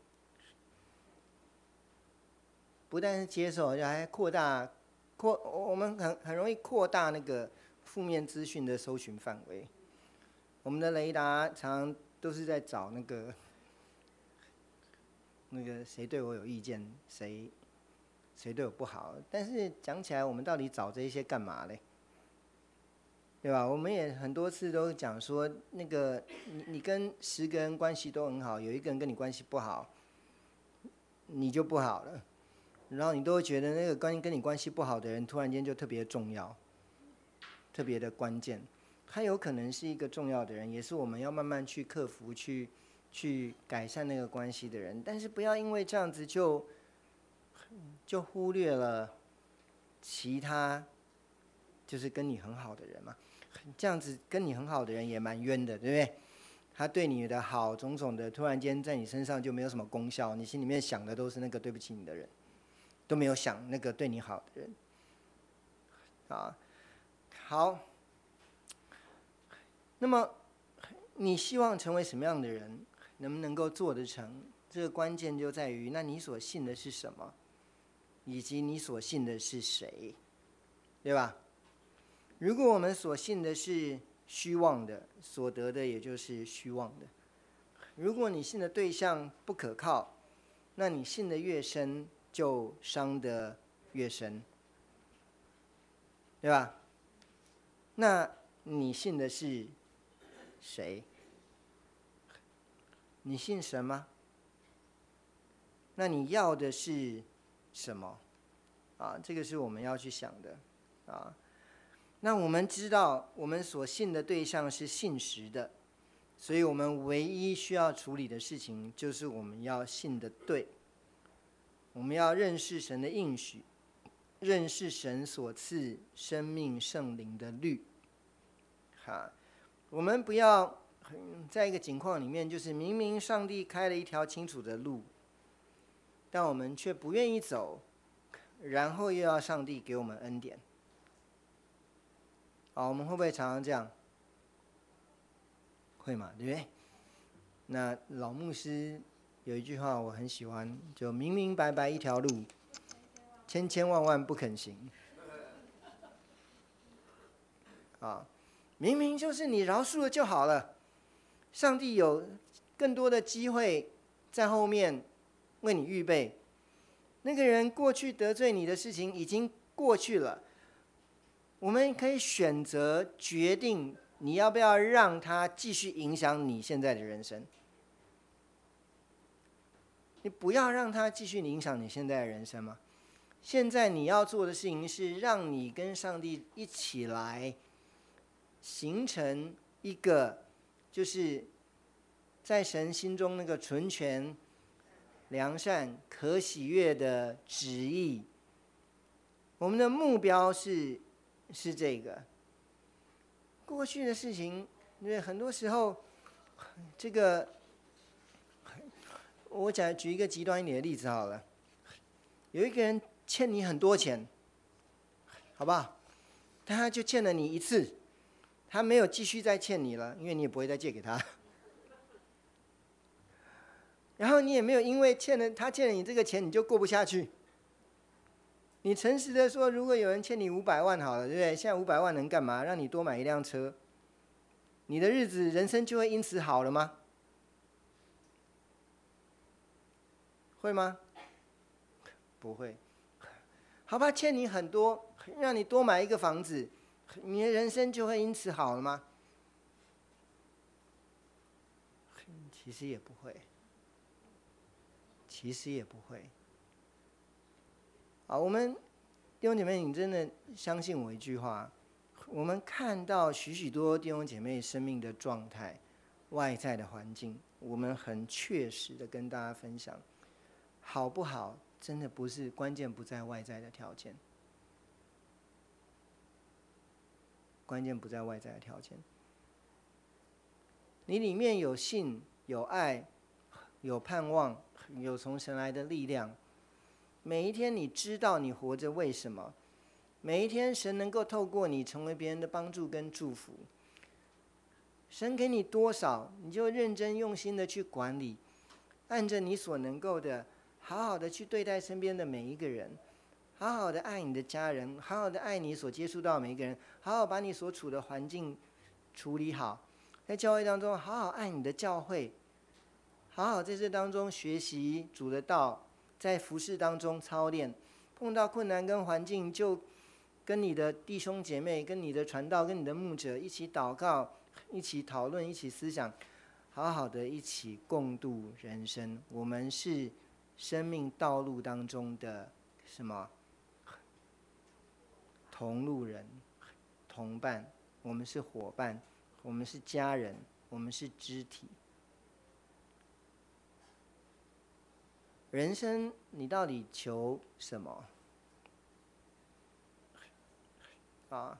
不但是接受，而且还扩大扩，我们很很容易扩大那个负面资讯的搜寻范围。我们的雷达常常都是在找那个那个谁对我有意见，谁谁对我不好。但是讲起来，我们到底找这些干嘛嘞？对吧？我们也很多次都讲说，那个你你跟十个人关系都很好，有一个人跟你关系不好，你就不好了。然后你都会觉得那个关跟你关系不好的人，突然间就特别重要，特别的关键。他有可能是一个重要的人，也是我们要慢慢去克服、去去改善那个关系的人。但是不要因为这样子就就忽略了其他，就是跟你很好的人嘛。这样子跟你很好的人也蛮冤的，对不对？他对你的好种种的，突然间在你身上就没有什么功效，你心里面想的都是那个对不起你的人，都没有想那个对你好的人。啊，好。那么你希望成为什么样的人？能不能够做得成？这个关键就在于，那你所信的是什么，以及你所信的是谁，对吧？如果我们所信的是虚妄的，所得的也就是虚妄的。如果你信的对象不可靠，那你信的越深，就伤得越深，对吧？那你信的是谁？你信神吗？那你要的是什么？啊，这个是我们要去想的啊。那我们知道，我们所信的对象是信实的，所以我们唯一需要处理的事情，就是我们要信的对。我们要认识神的应许，认识神所赐生命圣灵的律。哈，我们不要在一个情况里面，就是明明上帝开了一条清楚的路，但我们却不愿意走，然后又要上帝给我们恩典。好，我们会不会常常这样？会嘛，对不对？那老牧师有一句话我很喜欢，就明明白白一条路，千千万万不肯行。啊，明明就是你饶恕了就好了，上帝有更多的机会在后面为你预备。那个人过去得罪你的事情已经过去了，我们可以选择决定你要不要让他继续影响你现在的人生。你不要让他继续影响你现在的人生吗？现在你要做的事情是让你跟上帝一起来形成一个就是在神心中那个纯全、良善、可喜悦的旨意。我们的目标是是这个。过去的事情，因为很多时候，这个我讲举一个极端一点的例子好了，有一个人欠你很多钱，好不好？但他就欠了你一次，他没有继续再欠你了，因为你也不会再借给他。然后你也没有因为欠了他欠了你这个钱你就过不下去。你诚实的说，如果有人欠你五百万好了，对不对？现在五百万能干嘛？让你多买一辆车，你的日子人生就会因此好了吗？会吗？不会。好吧，欠你很多，让你多买一个房子，你的人生就会因此好了吗？其实也不会，其实也不会。啊，我们弟兄姐妹，你真的相信我一句话，我们看到许许多多弟兄姐妹生命的状态、外在的环境，我们很确实的跟大家分享，好不好？真的不是关键，不在外在的条件，关键不在外在的条件。你里面有信、有爱、有盼望、有从神来的力量， 每一天你知道你活着为什么，每一天神能够透过你成为别人的帮助跟祝福。神给你多少，你就认真用心的去管理，按着你所能够的，好好的去对待身边的每一个人，好好的爱你的家人，好好的爱你所接触到的每一个人，好好把你所处的环境处理好。在教会当中，好好爱你的教会，好好在这当中学习主的道，在服事当中操练。碰到困难跟环境，就跟你的弟兄姐妹、跟你的传道、跟你的牧者一起祷告，一起讨论，一起思想，好好的一起共度人生。我们是生命道路当中的什么？同路人、同伴，我们是伙伴，我们是家人，我们是肢体。人生你到底求什么？啊，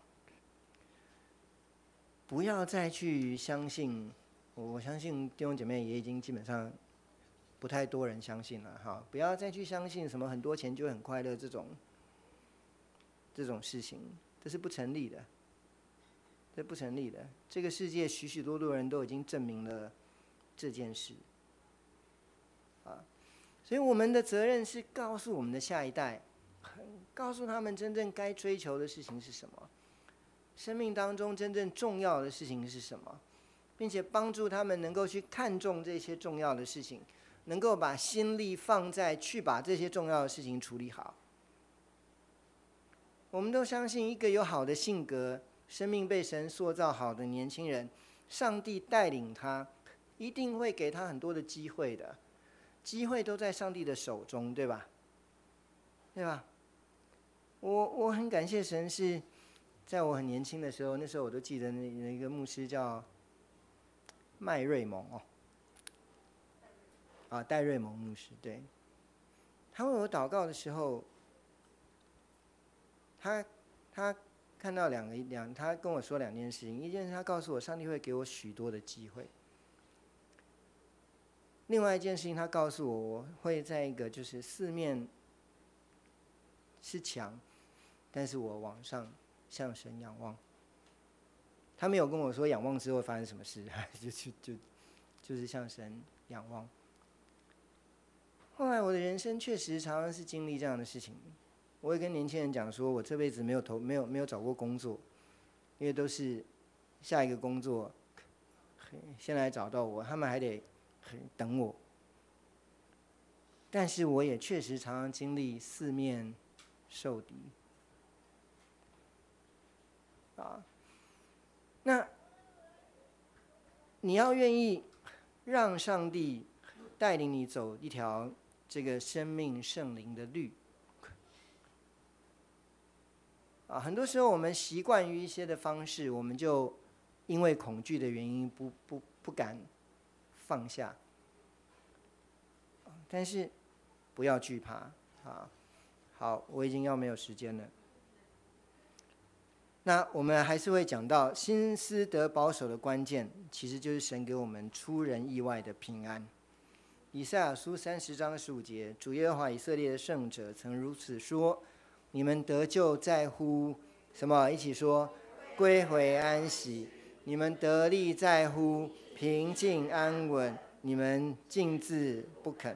不要再去相信，我相信弟兄姐妹也已经基本上不太多人相信了哈。不要再去相信什么很多钱就很快乐这种这种事情，这是不成立的，这不成立的。这个世界许许多多人都已经证明了这件事，啊，所以我们的责任是告诉我们的下一代，告诉他们真正该追求的事情是什么，生命当中真正重要的事情是什么，并且帮助他们能够去看重这些重要的事情，能够把心力放在去把这些重要的事情处理好。我们都相信一个有好的性格、生命被神塑造好的年轻人，上帝带领他，一定会给他很多的机会的。机会都在上帝的手中，对吧？对吧？我我很感谢神，是在我很年轻的时候，那时候我都记得那那个牧师叫麦瑞蒙哦，啊，戴瑞蒙牧师，对。他为我祷告的时候，他他看到两个两，他跟我说两件事情，一件事他告诉我，上帝会给我许多的机会。另外一件事情，他告诉我，我会在一个就是四面是墙，但是我往上向神仰望。他没有跟我说仰望之后发生什么事，就就就就是向神仰望。后来我的人生确实常常是经历这样的事情。我也跟年轻人讲说，我这辈子没有投没有没有找过工作，因为都是下一个工作先来找到我，他们还得等我。但是我也确实常常经历四面受敌，啊，那你要愿意让上帝带领你走一条这个生命圣灵的律，啊，很多时候我们习惯于一些的方式，我们就因为恐惧的原因不不不敢放下。但是不要惧怕啊！好，我已经要没有时间了。那我们还是会讲到心思得保守的关键，其实就是神给我们出人意外的平安。以赛亚书三十章十五节，主耶和华以色列的圣者曾如此说：你们得救在乎什么？一起说，归回安息。你们得力在乎平静安稳。你们静置不肯。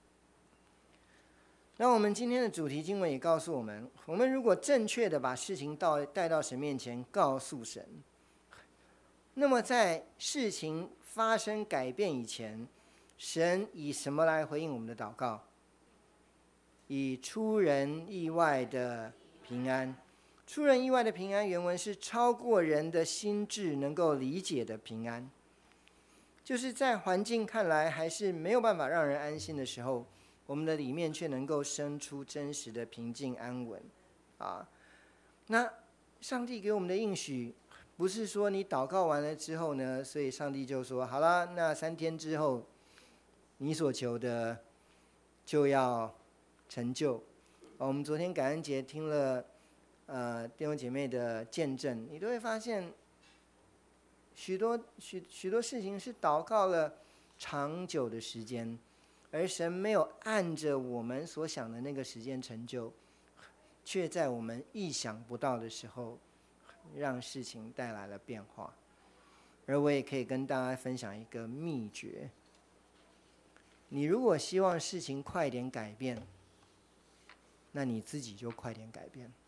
那我们今天的主题经文也告诉我们，我们如果正确的把事情到带到神面前，告诉神，那么在事情发生改变以前，神以什么来回应我们的祷告？以出人意外的平安。出人意外的平安，原文是超过人的心智能够理解的平安，就是在环境看来还是没有办法让人安心的时候，我们的里面却能够生出真实的平静安稳，啊，那上帝给我们的应许，不是说你祷告完了之后呢，所以上帝就说好了，那三天之后，你所求的就要成就。我们昨天感恩节听了呃弟兄姐妹的见证，你都会发现，许多许许多事情是祷告了长久的时间。 而神没有按着我们所想的那个时间成就，却在我们意想不到的时候，让事情带来了变化。而我也可以跟大家分享一个秘诀：你如果希望事情快点改变，那你自己就快点改变。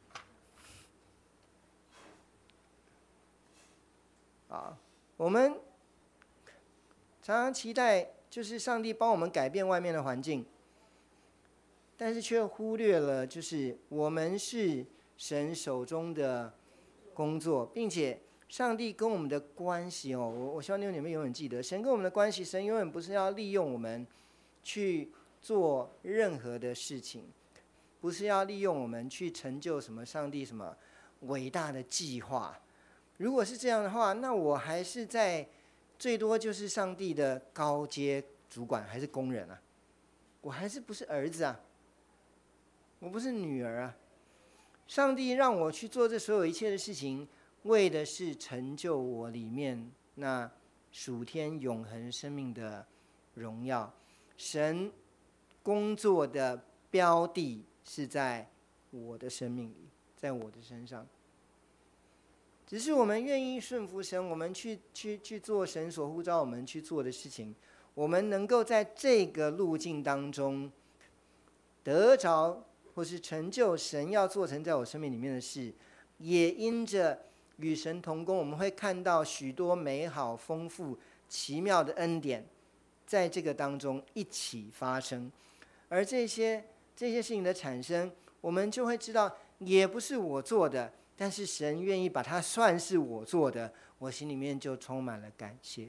啊，我们常常期待就是上帝帮我们改变外面的环境，但是却忽略了，就是我们是神手中的工作，并且上帝跟我们的关系哦，我我希望你们永远记得，神跟我们的关系，神永远不是要利用我们去做任何的事情，不是要利用我们去成就什么上帝什么伟大的计划。如果是这样的话，那我还是在最多就是上帝的高阶主管还是工人啊，我还是不是儿子啊，我不是女儿啊。上帝让我去做这所有一切的事情，为的是成就我里面那属天永恒生命的荣耀。神工作的标的是在我的生命里，在我的身上。只是我们愿意顺服神，我们去去去做神所呼召我们去做的事情，我们能够在这个路径当中得着或是成就神要做成在我生命里面的事，也因着与神同工，我们会看到许多美好、丰富、奇妙的恩典在这个当中一起发生。而这些这些事情的产生，我们就会知道，也不是我做的，但是神愿意把它算是我做的，我心里面就充满了感谢。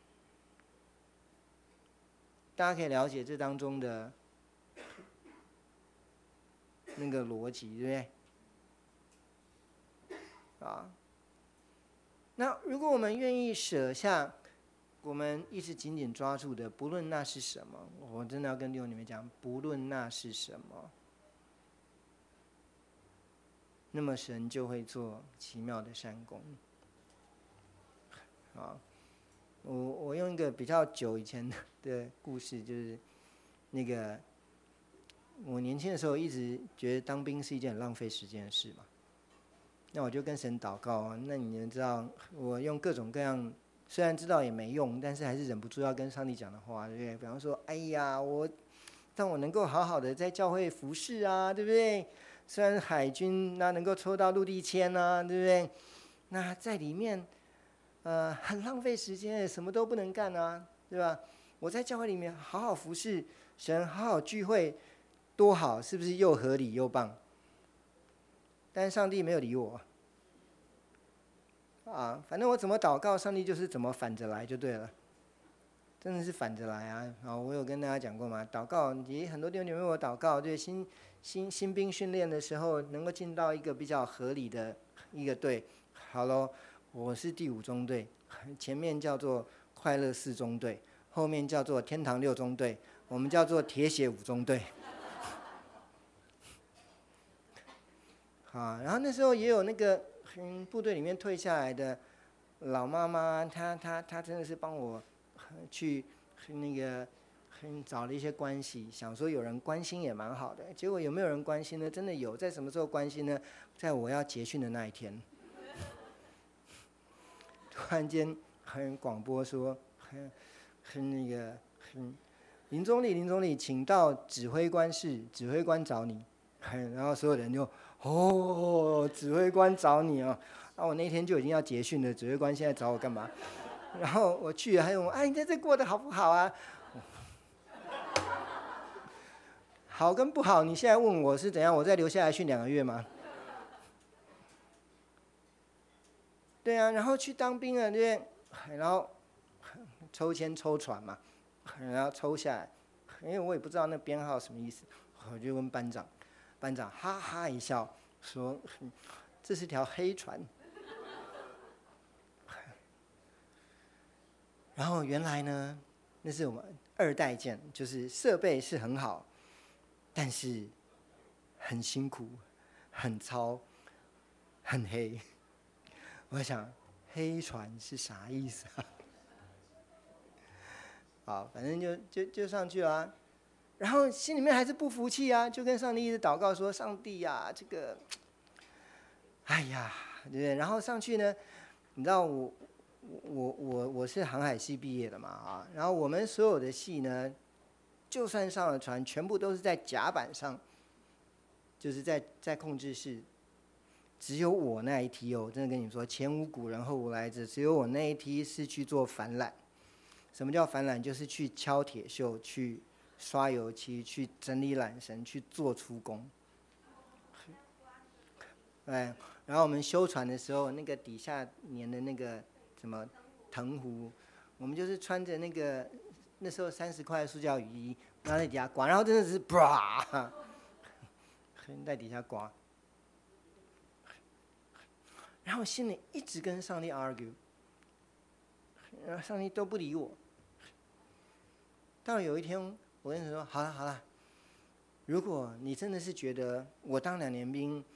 大家可以了解这当中的那个逻辑，对不对？啊，那如果我们愿意舍下我们一直紧紧抓住的，不论那是什么，我真的要跟弟兄姊妹讲，不论那是什么，那么神就会做奇妙的善功。啊，我我用一个比较久以前的故事，就是那个我年轻的时候一直觉得当兵是一件很浪费时间的事嘛，那我就跟神祷告啊。那你们知道，我用各种各样，虽然知道也没用，但是还是忍不住要跟上帝讲的话，对不对？比方说，哎呀，我让我能够好好的在教会服侍啊，对不对？虽然海军那能够抽到陆地签啊，对不对？那在里面，呃，很浪费时间，什么都不能干啊，对吧？我在教会里面好好服侍神，好好聚会，多好，是不是又合理又棒？但是上帝没有理我，啊，反正我怎么祷告，上帝就是怎么反着来就对了。真的是反着来啊！啊，我有跟大家讲过嘛，祷告也很多弟兄姐妹我祷告，对新新新兵训练的时候，能够进到一个比较合理的一个队。好咯，我是第五中队，前面叫做快乐四中队，后面叫做天堂六中队，我们叫做铁血五中队。啊，然后那时候也有那个嗯部队里面退下来的老妈妈，她她她真的是帮我去那个找了一些关系，想说有人关心也蛮好的。结果有没有人关心呢？真的有，在什么时候关心呢？在我要结训的那一天，突然间很广播说，很很那个很林总理林总理，请到指挥官室，指挥官找你。然后所有人就哦，指挥官找你哦。啊，我那天就已经要结训了，指挥官现在找我干嘛？然后我去还有哎，你在这过得好不好啊？好跟不好，你现在问我是怎样？我再留下来训两个月吗？对啊，然后去当兵了，对不对？然后抽签抽船嘛，然后抽下来，因为我也不知道那编号什么意思，我就问班长，班长哈哈一笑说：“这是条黑船。”然后原来呢，那是我们二代舰，就是设备是很好，但是很辛苦、很糙、很黑。我想黑船是啥意思啊？ 好，反正就就就上去了啊。然后心里面还是不服气啊，就跟上帝一直祷告说：“上帝呀、啊，这个，哎呀，对不对？”然后上去呢，你知道我我我我是航海系毕业的嘛啊，然后我们所有的系呢，就算上了船，全部都是在甲板上，就是在在控制室。只有我那一梯哦，我真的跟你说，前无古人后无来者，只有我那一梯是去做帆缆。什么叫帆缆？就是去敲铁锈，去刷油漆，去整理缆绳，去做出工。哎，然后我们修船的时候，那个底下粘的那个什么藤壶，我们就是穿着那个那时候三十块的塑胶雨衣，然后在底下刮，然后真的是啪，在底下刮。然后我心里一直跟上帝 argue， 然后上帝都不理我。到了有一天，我跟你说，好了好了，如果你真的是觉得我当两年兵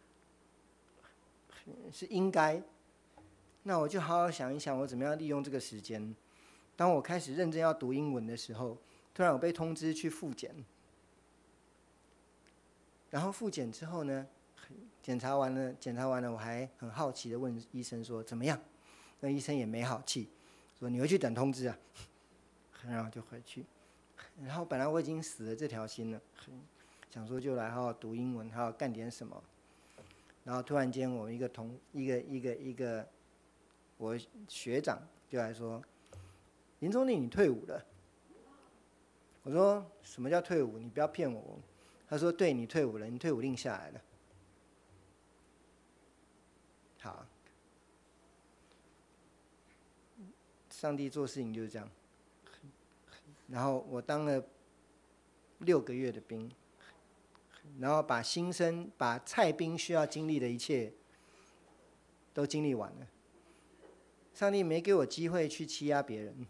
是应该，那我就好好想一想，我怎么样利用这个时间。当我开始认真要读英文的时候，突然我被通知去复检，然后复检之后呢？检查完了，检查完了，我还很好奇的问医生说怎么样？那医生也没好气，说你回去等通知啊。然后就回去，然后本来我已经死了这条心了，想说就来好好读英文，好好干点什么。然后突然间，我一个同一个一个一个我学长就来说，林宗立你退伍了。我说什么叫退伍？你不要骗我。他说对，你退伍了，你退伍令下来了。好，上帝做事情就是这样。然后我当了六个月的兵，然后把新生、把菜兵需要经历的一切都经历完了。上帝没给我机会去欺压别人，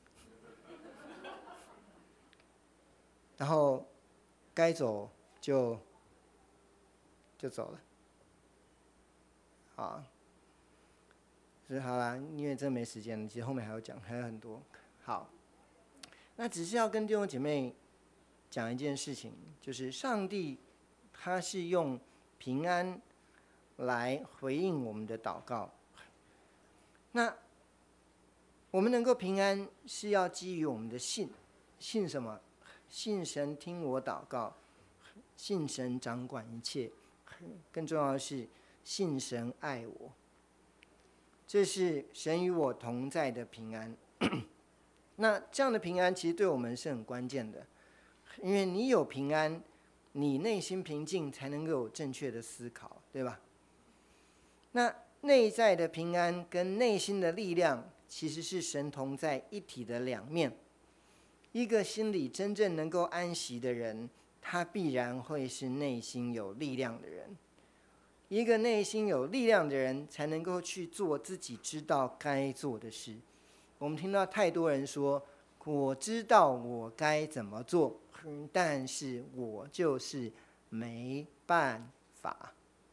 然后该走就就走了。好。是好啦，因为真没时间了，其实后面还要讲，还有很多。好，那只是要跟弟兄姐妹讲一件事情，就是上帝他是用平安来回应我们的祷告。那我们能够平安，是要基于我们的信，信什么？信神听我祷告，信神掌管一切，更重要的是信神爱我。这是神与我同在的平安。那这样的平安其实对我们是很关键的，因为你有平安，你内心平静，才能够有正确的思考，对吧？那内在的平安跟内心的力量，其实是神同在一体的两面。一个心里真正能够安息的人，他必然会是内心有力量的人。一个内心有力量的人，才能够去做自己知道该做的事。我们听到太多人说：“我知道我该怎么做，但是我就是没办法。”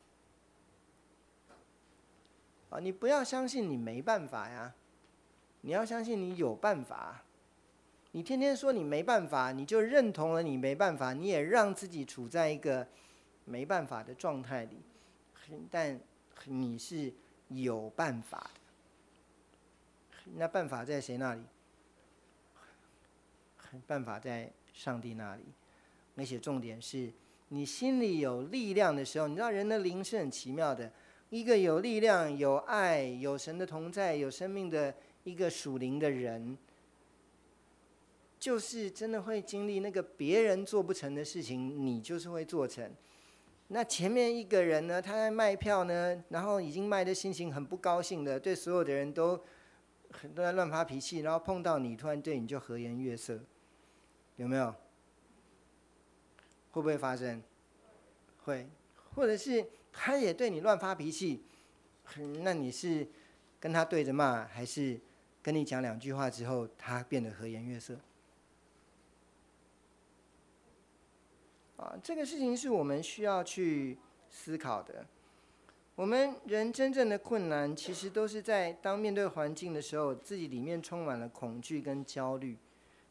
啊，你不要相信你没办法呀，你要相信你有办法。你天天说你没办法，你就认同了你没办法，你也让自己处在一个没办法的状态里。但你是有办法的，那办法在谁那里？办法在上帝那里。而且重点是，你心里有力量的时候，你知道人的灵是很奇妙的。一个有力量、有爱、有神的同在、有生命的一个属灵的人，就是真的会经历那个别人做不成的事情，你就是会做成。那前面一个人呢，他在卖票呢，然后已经卖的心情很不高兴的，对所有的人都都在乱发脾气，然后碰到你，突然对你就和颜悦色，有没有？会不会发生？会，或者是他也对你乱发脾气，那你是跟他对着骂，还是跟你讲两句话之后，他变得和颜悦色？啊，这个事情是我们需要去思考的。我们人真正的困难，其实都是在当面对环境的时候，自己里面充满了恐惧跟焦虑，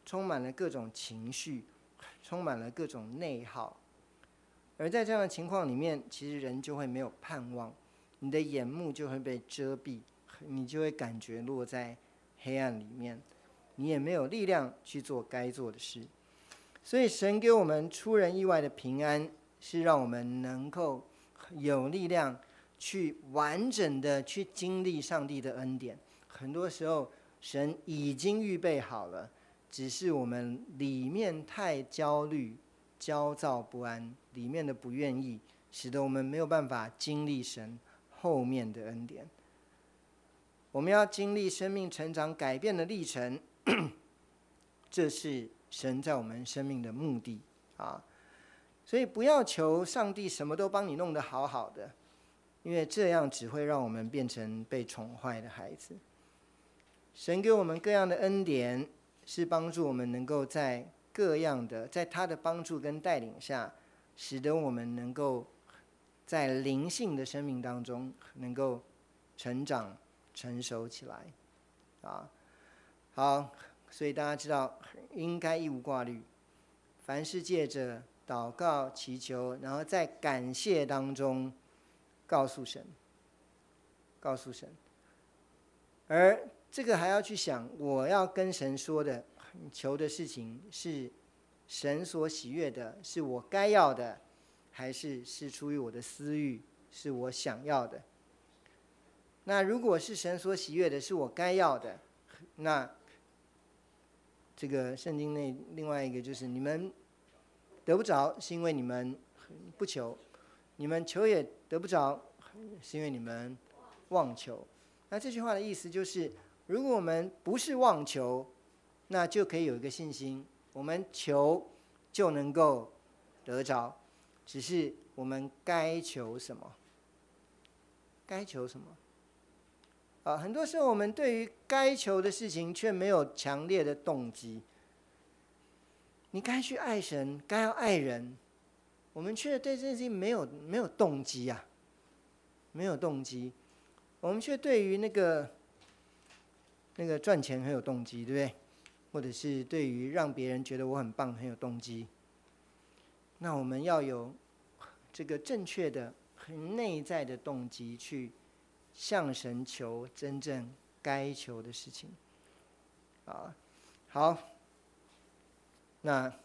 充满了各种情绪，充满了各种内耗。而在这样的情况里面，其实人就会没有盼望，你的眼目就会被遮蔽，你就会感觉落在黑暗里面，你也没有力量去做该做的事。所以神给我们出人意外的平安，是让我们能够有力量去完整的去经历上帝的恩典。很多时候神已经预备好了，只是我们里面太焦虑、焦躁不安，里面的不愿意，使得我们没有办法经历神后面的恩典。我们要经历生命成长改变的历程，这是神在我们生命的目的啊。所以不要求上帝什么都帮你弄得好好的，因为这样只会让我们变成被宠坏的孩子。神给我们各样的恩典，是帮助我们能够在各样的在他的帮助跟带领下，使得我们能够在灵性的生命当中能够成长成熟起来啊。好，所以大家知道应该一无挂虑，凡事借着祷告祈求，然后在感谢当中告诉神告诉神。而这个还要去想，我要跟神说的求的事情是神所喜悦的，是我该要的，还是是出于我的私欲，是我想要的。那如果是神所喜悦的，是我该要的，那这个圣经内另外一个就是你们得不着，是因为你们不求；你们求也得不着，是因为你们妄求。那这句话的意思就是，如果我们不是妄求，那就可以有一个信心，我们求就能够得着，只是我们该求什么？该求什么？啊，很多时候我们对于该求的事情却没有强烈的动机。你该去爱神，该要爱人，我们却对这件事情没有没有动机啊，没有动机。我们却对于那个那个赚钱很有动机，对不对？或者是对于让别人觉得我很棒很有动机。那我们要有这个正确的、很内在的动机去向神求真正该求的事情。啊，好，那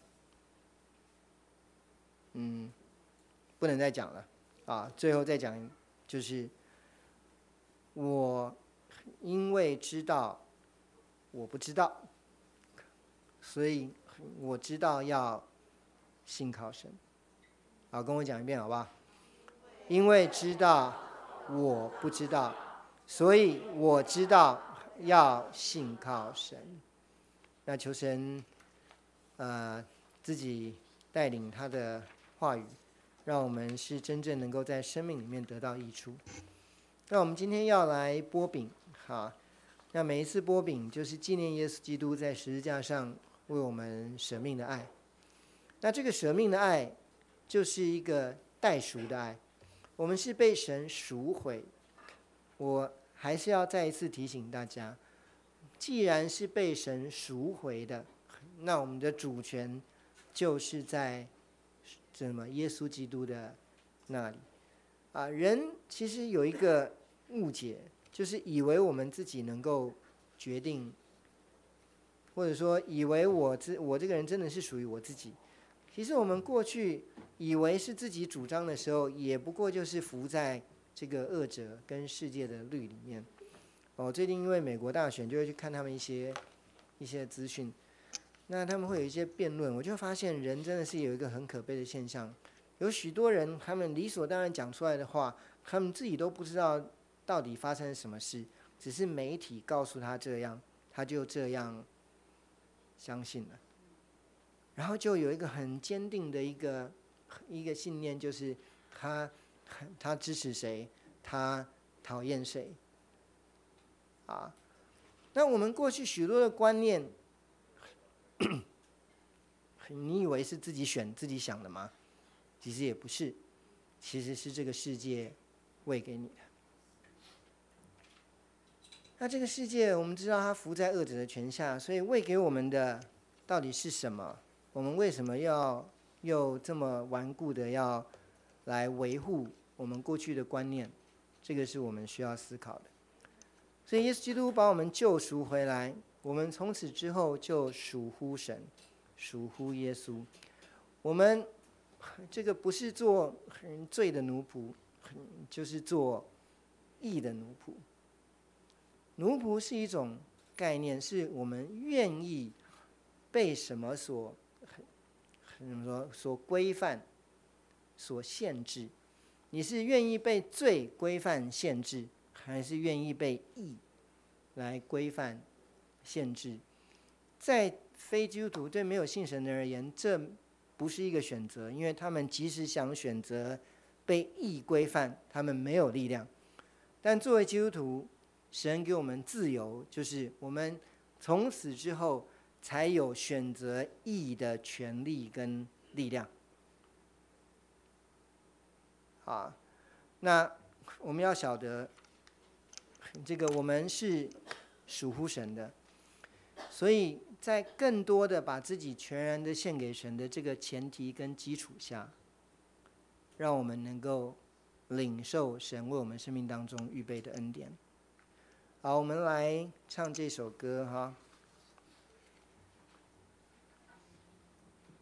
嗯，不能再讲了啊！最后再讲，就是我因为知道我不知道，所以我知道要信靠神。好，跟我讲一遍好不好？因为知道我不知道，所以我知道要信靠神。那求神呃自己带领他的话语，让我们是真正能够在生命里面得到益处。那我们今天要来擘饼，哈，那每一次擘饼就是纪念耶稣基督在十字架上为我们舍命的爱。那这个舍命的爱，就是一个代赎的爱，我们是被神赎回。我还是要再一次提醒大家，既然是被神赎回的，那我们的主权就是在什么耶稣基督的那里啊。人其实有一个误解，就是以为我们自己能够决定，或者说以为我这我这个人真的是属于我自己。其实我们过去以为是自己主张的时候，也不过就是服在这个恶者跟世界的律里面。哦，最近因为美国大选，就会去看他们一些一些资讯，那他们会有一些辩论，我就发现人真的是有一个很可悲的现象，有许多人他们理所当然讲出来的话，他们自己都不知道到底发生了什么事，只是媒体告诉他这样，他就这样相信了，然后就有一个很坚定的一个一个信念，就是他他支持谁，他讨厌谁啊。那我们过去许多的观念，你以为是自己选自己想的吗？其实也不是，其实是这个世界喂给你的。那这个世界我们知道它伏在恶者的权下，所以喂给我们的到底是什么？我们为什么要又这么顽固的要来维护我们过去的观念？这个是我们需要思考的。所以耶稣基督把我们救赎回来，我们从此之后就属乎神，属乎耶稣。我们这个不是做罪的奴仆，就是做义的奴仆。奴仆是一种概念，是我们愿意被什么所怎么说所规范、所限制？你是愿意被罪规范限制，还是愿意被义来规范限制？在非基督徒对没有信神的人而言，这不是一个选择，因为他们即使想选择被义规范，他们没有力量。但作为基督徒，神给我们自由，就是我们从此之后才有选择义的权利跟力量。啊，那我们要晓得，这个我们是属乎神的，所以在更多的把自己全然的献给神的这个前提跟基础下，让我们能够领受神为我们生命当中预备的恩典。好，我们来唱这首歌哈。